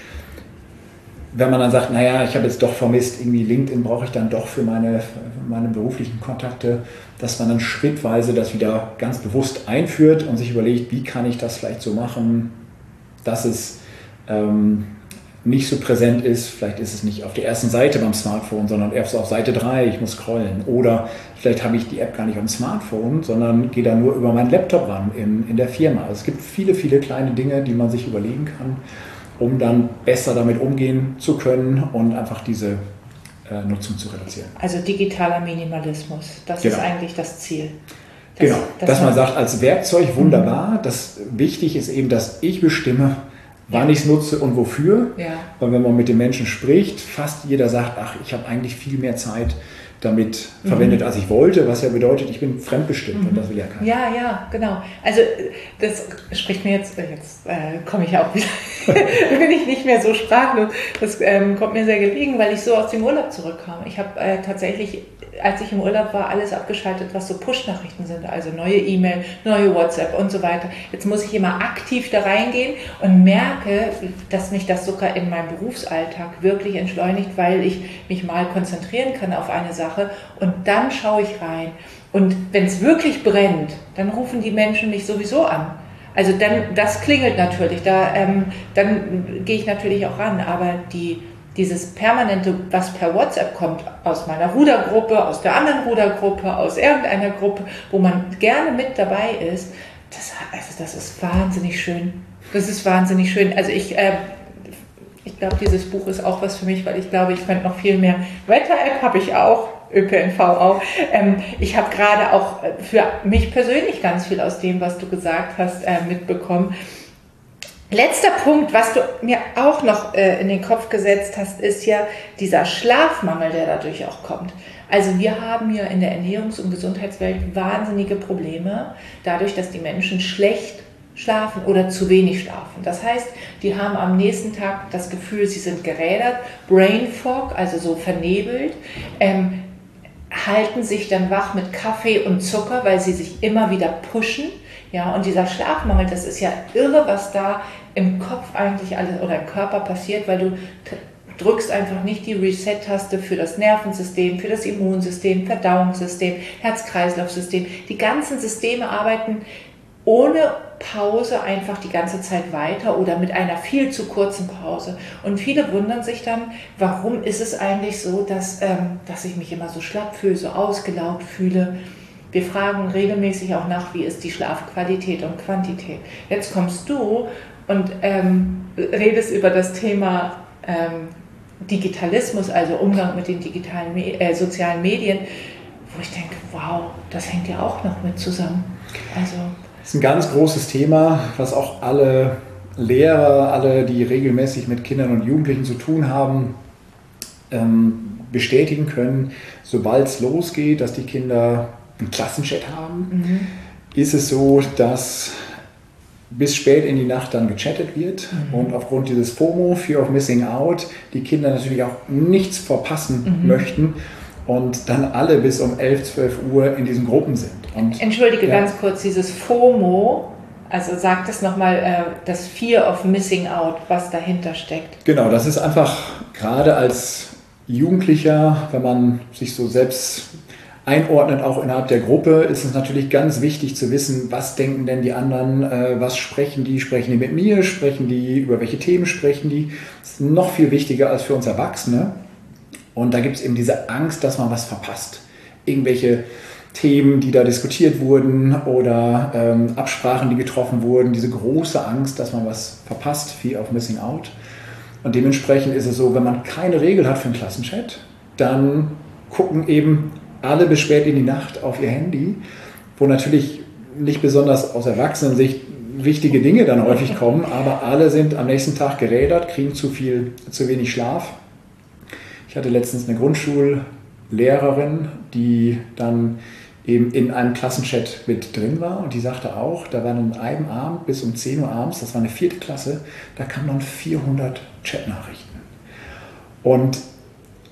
wenn man dann sagt, naja, ich habe jetzt doch vermisst, irgendwie LinkedIn brauche ich dann doch für meine, meine beruflichen Kontakte, dass man dann schrittweise das wieder ganz bewusst einführt und sich überlegt, wie kann ich das vielleicht so machen, dass es ähm, nicht so präsent ist. Vielleicht ist es nicht auf der ersten Seite beim Smartphone, sondern erst auf Seite drei, ich muss scrollen. Oder vielleicht habe ich die App gar nicht am Smartphone, sondern gehe da nur über meinen Laptop ran in, in der Firma. Also es gibt viele, viele kleine Dinge, die man sich überlegen kann, um dann besser damit umgehen zu können und einfach diese äh, Nutzung zu reduzieren. Also digitaler Minimalismus, das genau. ist eigentlich das Ziel. Das, genau, dass, dass man, man sagt, als Werkzeug wunderbar, mhm. das wichtig ist eben, dass ich bestimme, wann ich es nutze und wofür. Ja. Weil wenn man mit den Menschen spricht, fast jeder sagt, ach, ich habe eigentlich viel mehr Zeit damit mhm. verwendet, als ich wollte, was ja bedeutet, ich bin fremdbestimmt mhm. und das will ja keiner. Ja, ja, genau. Also das spricht mir jetzt, jetzt äh, komme ich auch wieder, bin ich nicht mehr so sprachlos. Das ähm, kommt mir sehr gelegen, weil ich so aus dem Urlaub zurückkam. Ich habe äh, tatsächlich, als ich im Urlaub war, alles abgeschaltet, was so Push-Nachrichten sind, also neue E-Mail, neue WhatsApp und so weiter. Jetzt muss ich immer aktiv da reingehen und merke, dass mich das sogar in meinem Berufsalltag wirklich entschleunigt, weil ich mich mal konzentrieren kann auf eine Sache. Und dann schaue ich rein. Und wenn es wirklich brennt, dann rufen die Menschen mich sowieso an. Also dann, das klingelt natürlich, da, ähm, dann gehe ich natürlich auch ran. Aber die, dieses permanente, was per WhatsApp kommt, aus meiner Rudergruppe, aus der anderen Rudergruppe, aus irgendeiner Gruppe, wo man gerne mit dabei ist, das, also das ist wahnsinnig schön. Das ist wahnsinnig schön. Also ich... Äh, Ich glaube, dieses Buch ist auch was für mich, weil ich glaube, ich könnte noch viel mehr. Wetter-App habe ich auch, Ö P N V auch. Ähm, ich habe gerade auch für mich persönlich ganz viel aus dem, was du gesagt hast, äh, mitbekommen. Letzter Punkt, was du mir auch noch äh, in den Kopf gesetzt hast, ist ja dieser Schlafmangel, der dadurch auch kommt. Also wir haben ja in der Ernährungs- und Gesundheitswelt wahnsinnige Probleme, dadurch, dass die Menschen schlecht schlafen oder zu wenig schlafen. Das heißt, die haben am nächsten Tag das Gefühl, sie sind gerädert, Brain Fog, also so vernebelt, ähm, halten sich dann wach mit Kaffee und Zucker, weil sie sich immer wieder pushen. Ja, und dieser Schlafmangel, das ist ja irre, was da im Kopf eigentlich alles oder im Körper passiert, weil du drückst einfach nicht die Reset-Taste für das Nervensystem, für das Immunsystem, Verdauungssystem, Herz-Kreislauf-System. Die ganzen Systeme arbeiten ohne Pause einfach die ganze Zeit weiter oder mit einer viel zu kurzen Pause. Und viele wundern sich dann, warum ist es eigentlich so, dass, ähm, dass ich mich immer so schlapp fühle, so ausgelaugt fühle. Wir fragen regelmäßig auch nach, wie ist die Schlafqualität und Quantität. Jetzt kommst du und ähm, redest über das Thema ähm, Digitalismus, also Umgang mit den digitalen Me- äh, sozialen Medien, wo ich denke, wow, das hängt ja auch noch mit zusammen. Also das ist ein ganz großes Thema, was auch alle Lehrer, alle, die regelmäßig mit Kindern und Jugendlichen zu tun haben, ähm, bestätigen können. Sobald es losgeht, dass die Kinder einen Klassenchat haben, mhm. ist es so, dass bis spät in die Nacht dann gechattet wird mhm. und aufgrund dieses FOMO, Fear of Missing Out, die Kinder natürlich auch nichts verpassen mhm. möchten und dann alle bis um elf, zwölf Uhr in diesen Gruppen sind. Und, Entschuldige ja. ganz kurz, dieses FOMO, also sag das nochmal, äh, das Fear of Missing Out, was dahinter steckt. Genau, das ist einfach gerade als Jugendlicher, wenn man sich so selbst einordnet, auch innerhalb der Gruppe, ist es natürlich ganz wichtig zu wissen, was denken denn die anderen, äh, was sprechen die, sprechen die mit mir, sprechen die, über welche Themen sprechen die. Das ist noch viel wichtiger als für uns Erwachsene. Und da gibt es eben diese Angst, dass man was verpasst. Irgendwelche Themen, die da diskutiert wurden oder ähm, Absprachen, die getroffen wurden, diese große Angst, dass man was verpasst, Fear of Missing Out. Und dementsprechend ist es so, wenn man keine Regel hat für einen Klassenchat, dann gucken eben alle bis spät in die Nacht auf ihr Handy, wo natürlich nicht besonders aus Erwachsenensicht wichtige Dinge dann häufig kommen, aber alle sind am nächsten Tag gerädert, kriegen zu viel, zu wenig Schlaf. Ich hatte letztens eine Grundschullehrerin, die dann eben in einem Klassenchat mit drin war und die sagte auch, da waren an einem Abend bis um zehn Uhr abends, das war eine vierte Klasse, da kamen dann vierhundert Chatnachrichten. Und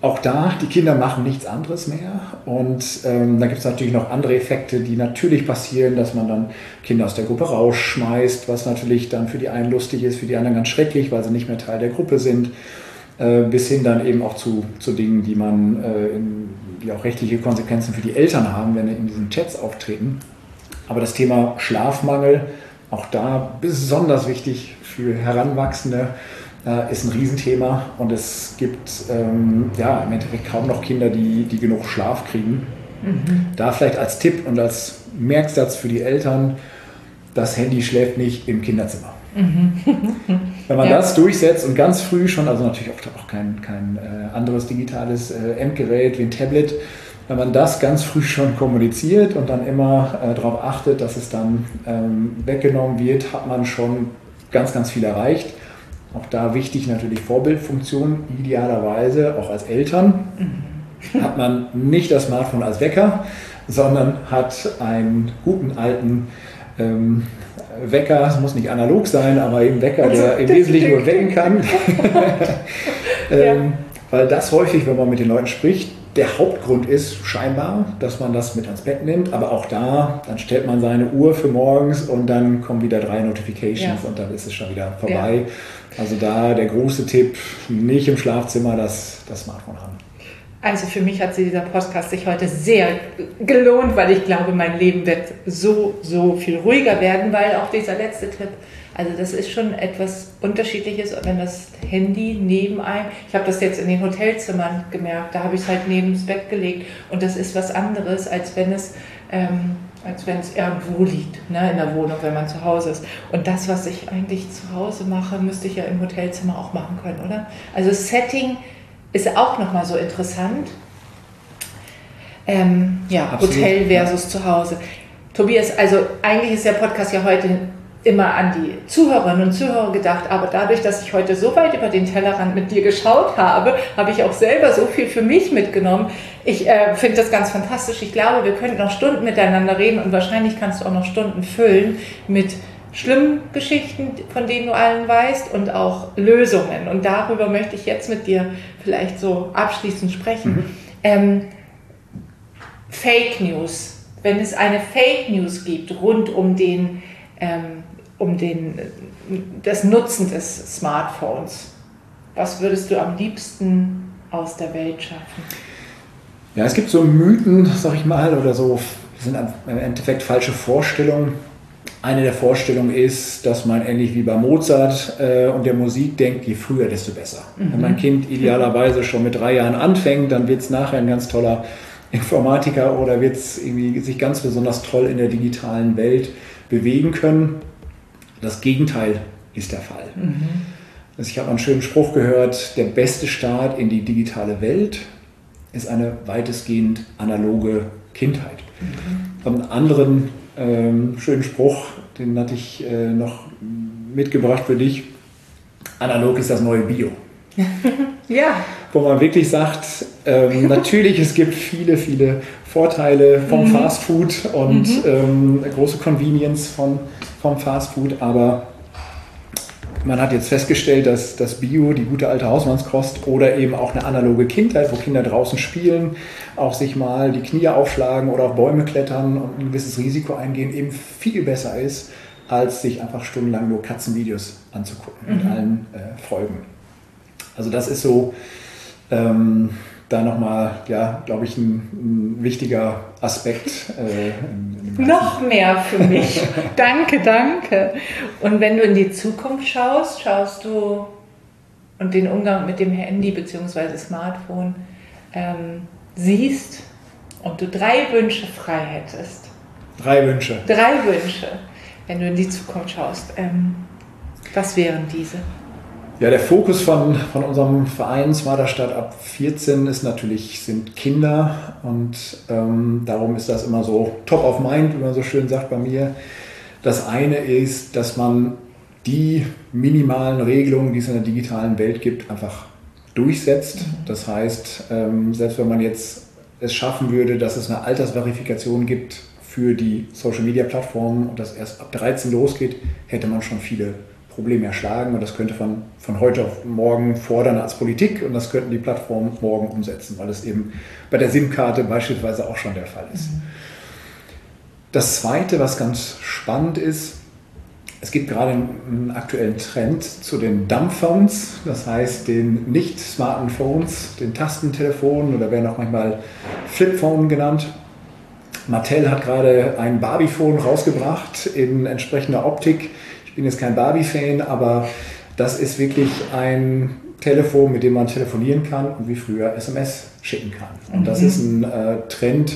auch da, die Kinder machen nichts anderes mehr. Und ähm, dann gibt es natürlich noch andere Effekte, die natürlich passieren, dass man dann Kinder aus der Gruppe rausschmeißt, was natürlich dann für die einen lustig ist, für die anderen ganz schrecklich, weil sie nicht mehr Teil der Gruppe sind. Äh, bis hin dann eben auch zu, zu Dingen, die man, äh, in, die auch rechtliche Konsequenzen für die Eltern haben, wenn sie in diesen Chats auftreten. Aber das Thema Schlafmangel, auch da besonders wichtig für Heranwachsende, äh, ist ein Riesenthema. Und es gibt ähm, ja, im Endeffekt kaum noch Kinder, die, die genug Schlaf kriegen. Mhm. Da vielleicht als Tipp und als Merksatz für die Eltern, das Handy schläft nicht im Kinderzimmer. Mhm. Wenn man ja. das durchsetzt und ganz früh schon, also natürlich auch, auch kein, kein äh, anderes digitales äh, Endgerät wie ein Tablet, wenn man das ganz früh schon kommuniziert und dann immer äh, darauf achtet, dass es dann ähm, weggenommen wird, hat man schon ganz, ganz viel erreicht. Auch da wichtig natürlich Vorbildfunktion, idealerweise auch als Eltern. Mhm. Hat man nicht das Smartphone als Wecker, sondern hat einen guten alten ähm, Wecker, es muss nicht analog sein, aber eben Wecker, der im Wesentlichen nur wecken kann. ähm, ja. Weil das häufig, wenn man mit den Leuten spricht, der Hauptgrund ist scheinbar, dass man das mit ans Bett nimmt. Aber auch da, dann stellt man seine Uhr für morgens und dann kommen wieder drei Notifications ja. und dann ist es schon wieder vorbei. Ja. Also da der große Tipp, nicht im Schlafzimmer das, das Smartphone haben. Also für mich hat dieser Podcast sich heute sehr gelohnt, weil ich glaube, mein Leben wird so, so viel ruhiger werden, weil auch dieser letzte Tipp, also das ist schon etwas Unterschiedliches, wenn das Handy neben einem, ich habe das jetzt in den Hotelzimmern gemerkt, da habe ich es halt neben das Bett gelegt und das ist was anderes, als wenn es, ähm, als wenn es irgendwo liegt, ne, in der Wohnung, wenn man zu Hause ist. Und das, was ich eigentlich zu Hause mache, müsste ich ja im Hotelzimmer auch machen können, oder? Also Setting ist auch nochmal so interessant. Ähm, ja, Absolut. Hotel versus ja. zu Hause. Tobias, also eigentlich ist der Podcast ja heute immer an die Zuhörerinnen und Zuhörer gedacht, aber dadurch, dass ich heute so weit über den Tellerrand mit dir geschaut habe, habe ich auch selber so viel für mich mitgenommen. Ich äh, finde das ganz fantastisch. Ich glaube, wir könnten noch Stunden miteinander reden und wahrscheinlich kannst du auch noch Stunden füllen mit schlimmen Geschichten, von denen du allen weißt, und auch Lösungen. Und darüber möchte ich jetzt mit dir vielleicht so abschließend sprechen. Mhm. Ähm, Fake News. Wenn es eine Fake News gibt rund um den, ähm, um den, das Nutzen des Smartphones, was würdest du am liebsten aus der Welt schaffen? Ja, es gibt so Mythen, sag ich mal, oder so, sind im Endeffekt falsche Vorstellungen. Eine der Vorstellungen ist, dass man ähnlich wie bei Mozart äh, und der Musik denkt, je früher, desto besser. Mhm. Wenn mein Kind idealerweise schon mit drei Jahren anfängt, dann wird es nachher ein ganz toller Informatiker oder wird es irgendwie sich ganz besonders toll in der digitalen Welt bewegen können. Das Gegenteil ist der Fall. Mhm. Also ich habe einen schönen Spruch gehört, der beste Start in die digitale Welt ist eine weitestgehend analoge Kindheit. Mhm. Einen anderen ähm, schönen Spruch, den hatte ich äh, noch mitgebracht für dich. Analog ist das neue Bio. Ja. Wo man wirklich sagt, ähm, natürlich, es gibt viele, viele Vorteile vom mhm. Fastfood und mhm. ähm, große Convenience von, vom Fastfood, aber man hat jetzt festgestellt, dass das Bio, die gute alte Hausmannskost oder eben auch eine analoge Kindheit, wo Kinder draußen spielen, auch sich mal die Knie aufschlagen oder auf Bäume klettern und ein gewisses Risiko eingehen, eben viel besser ist, als sich einfach stundenlang nur Katzenvideos anzugucken mhm. mit allen äh, Folgen. Also das ist so ähm, da nochmal, ja, glaube ich, ein, ein wichtiger Aspekt. Äh, in, in Noch mehr für mich. Danke, danke. Und wenn du in die Zukunft schaust, schaust du und den Umgang mit dem Handy bzw. Smartphone ähm, siehst und du drei Wünsche frei hättest. Drei Wünsche. Drei Wünsche, wenn du in die Zukunft schaust. Ähm, was wären diese? Ja, der Fokus von, von unserem Verein Smarter Stadt ab vierzehn ist natürlich, sind Kinder und ähm, darum ist das immer so top of mind, wie man so schön sagt bei mir. Das eine ist, dass man die minimalen Regelungen, die es in der digitalen Welt gibt, einfach durchsetzt. Das heißt, ähm, selbst wenn man jetzt es schaffen würde, dass es eine Altersverifikation gibt für die Social-Media-Plattformen und das erst ab dreizehn losgeht, hätte man schon viele Problem erschlagen und das könnte von, von heute auf morgen fordern als Politik und das könnten die Plattformen morgen umsetzen, weil es eben bei der SIM-Karte beispielsweise auch schon der Fall ist. Mhm. Das Zweite, was ganz spannend ist, es gibt gerade einen aktuellen Trend zu den Dumbphones, das heißt den nicht smarten Phones, den Tastentelefonen oder werden auch manchmal Flipphone genannt. Mattel hat gerade ein Barbie-Phone rausgebracht in entsprechender Optik. Ich bin jetzt kein Barbie-Fan, aber das ist wirklich ein Telefon, mit dem man telefonieren kann und wie früher S M S schicken kann. Und das ist ein äh, Trend,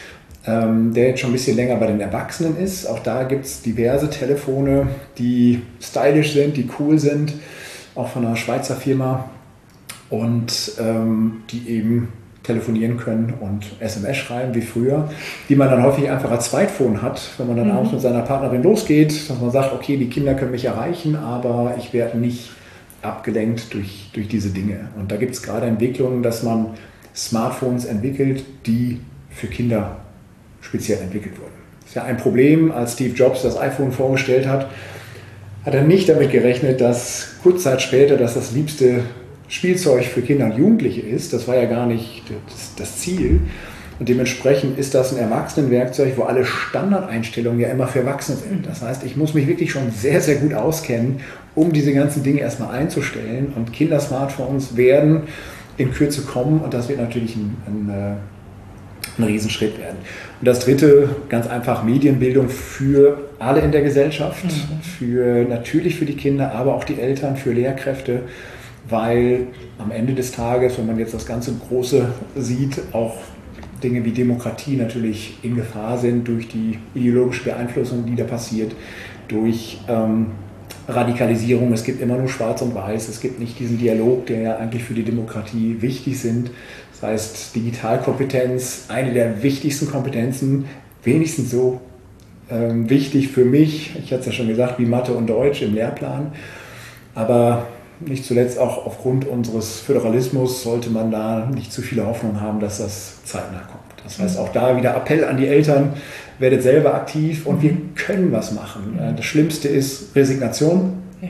ähm, der jetzt schon ein bisschen länger bei den Erwachsenen ist. Auch da gibt es diverse Telefone, die stylisch sind, die cool sind, auch von einer Schweizer Firma und ähm, die eben telefonieren können und S M S schreiben wie früher, die man dann häufig einfach als Zweitphone hat, wenn man dann mhm. abends mit seiner Partnerin losgeht, dass man sagt, okay, die Kinder können mich erreichen, aber ich werde nicht abgelenkt durch, durch diese Dinge. Und da gibt es gerade Entwicklungen, dass man Smartphones entwickelt, die für Kinder speziell entwickelt wurden. Das ist ja ein Problem, als Steve Jobs das iPhone vorgestellt hat, hat er nicht damit gerechnet, dass kurz Zeit später dass das liebste Spielzeug für Kinder und Jugendliche ist. Das war ja gar nicht das, das Ziel. Und dementsprechend ist das ein Erwachsenenwerkzeug, wo alle Standardeinstellungen ja immer für Erwachsene sind. Das heißt, ich muss mich wirklich schon sehr, sehr gut auskennen, um diese ganzen Dinge erstmal einzustellen. Und Kindersmartphones werden in Kürze kommen und das wird natürlich ein, ein, ein Riesenschritt werden. Und das Dritte, ganz einfach Medienbildung für alle in der Gesellschaft, mhm. für natürlich für die Kinder, aber auch die Eltern, für Lehrkräfte, weil am Ende des Tages, wenn man jetzt das ganze Große sieht, auch Dinge wie Demokratie natürlich in Gefahr sind durch die ideologische Beeinflussung, die da passiert, durch ähm, Radikalisierung. Es gibt immer nur Schwarz und Weiß, es gibt nicht diesen Dialog, der ja eigentlich für die Demokratie wichtig sind. Das heißt, Digitalkompetenz, eine der wichtigsten Kompetenzen, wenigstens so ähm, wichtig für mich, ich hatte es ja schon gesagt, wie Mathe und Deutsch im Lehrplan, aber nicht zuletzt auch aufgrund unseres Föderalismus sollte man da nicht zu viele Hoffnung haben, dass das zeitnah kommt. Das heißt, auch da wieder Appell an die Eltern, werdet selber aktiv und wir können was machen. Das Schlimmste ist Resignation. Ja.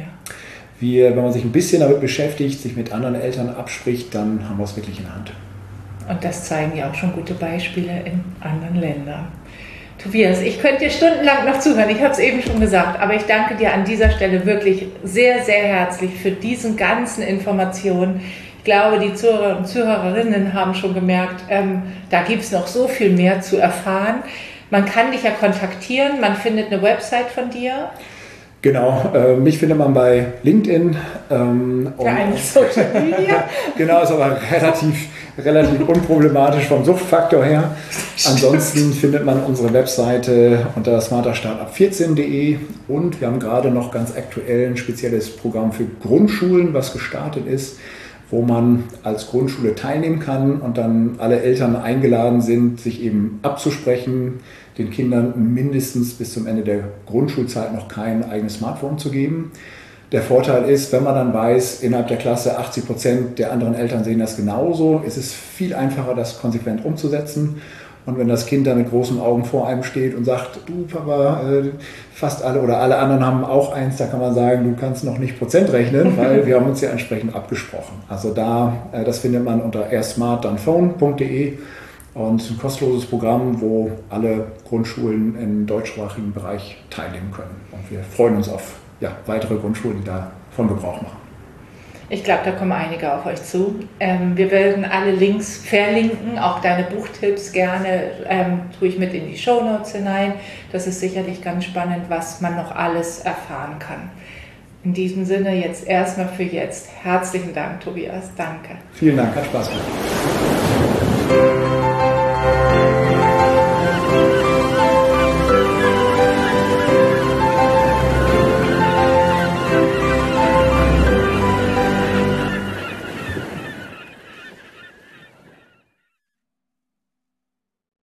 Wir, wenn man sich ein bisschen damit beschäftigt, sich mit anderen Eltern abspricht, dann haben wir es wirklich in der Hand. Und das zeigen ja auch schon gute Beispiele in anderen Ländern. Tobias, ich könnte dir stundenlang noch zuhören, ich habe es eben schon gesagt, aber ich danke dir an dieser Stelle wirklich sehr, sehr herzlich für diesen ganzen Informationen. Ich glaube, die Zuhörer und Zuhörerinnen haben schon gemerkt, ähm, da gibt es noch so viel mehr zu erfahren. Man kann dich ja kontaktieren, man findet eine Website von dir. Genau, äh, mich findet man bei LinkedIn. Ähm, ja, eigentlich Social Media. Genau, ist aber relativ, relativ unproblematisch vom Suchtfaktor her. Ansonsten findet man unsere Webseite unter smarter startup vierzehn punkt de und wir haben gerade noch ganz aktuell ein spezielles Programm für Grundschulen, was gestartet ist, wo man als Grundschule teilnehmen kann und dann alle Eltern eingeladen sind, sich eben abzusprechen, den Kindern mindestens bis zum Ende der Grundschulzeit noch kein eigenes Smartphone zu geben. Der Vorteil ist, wenn man dann weiß, innerhalb der Klasse achtzig Prozent der anderen Eltern sehen das genauso, ist es viel einfacher, das konsequent umzusetzen. Und wenn das Kind dann mit großen Augen vor einem steht und sagt, du Papa, äh, fast alle oder alle anderen haben auch eins, da kann man sagen, du kannst noch nicht Prozent rechnen, weil wir haben uns ja entsprechend abgesprochen. Also da, äh, das findet man unter erst smart dann phone punkt de und ein kostenloses Programm, wo alle Grundschulen im deutschsprachigen Bereich teilnehmen können. Und wir freuen uns auf ja, weitere Grundschulen, die davon Gebrauch machen. Ich glaube, da kommen einige auf euch zu. Ähm, wir werden alle Links verlinken, auch deine Buchtipps gerne ähm, tue ich mit in die Shownotes hinein. Das ist sicherlich ganz spannend, was man noch alles erfahren kann. In diesem Sinne jetzt erstmal für jetzt. Herzlichen Dank, Tobias. Danke. Vielen Dank, hat Spaß gemacht.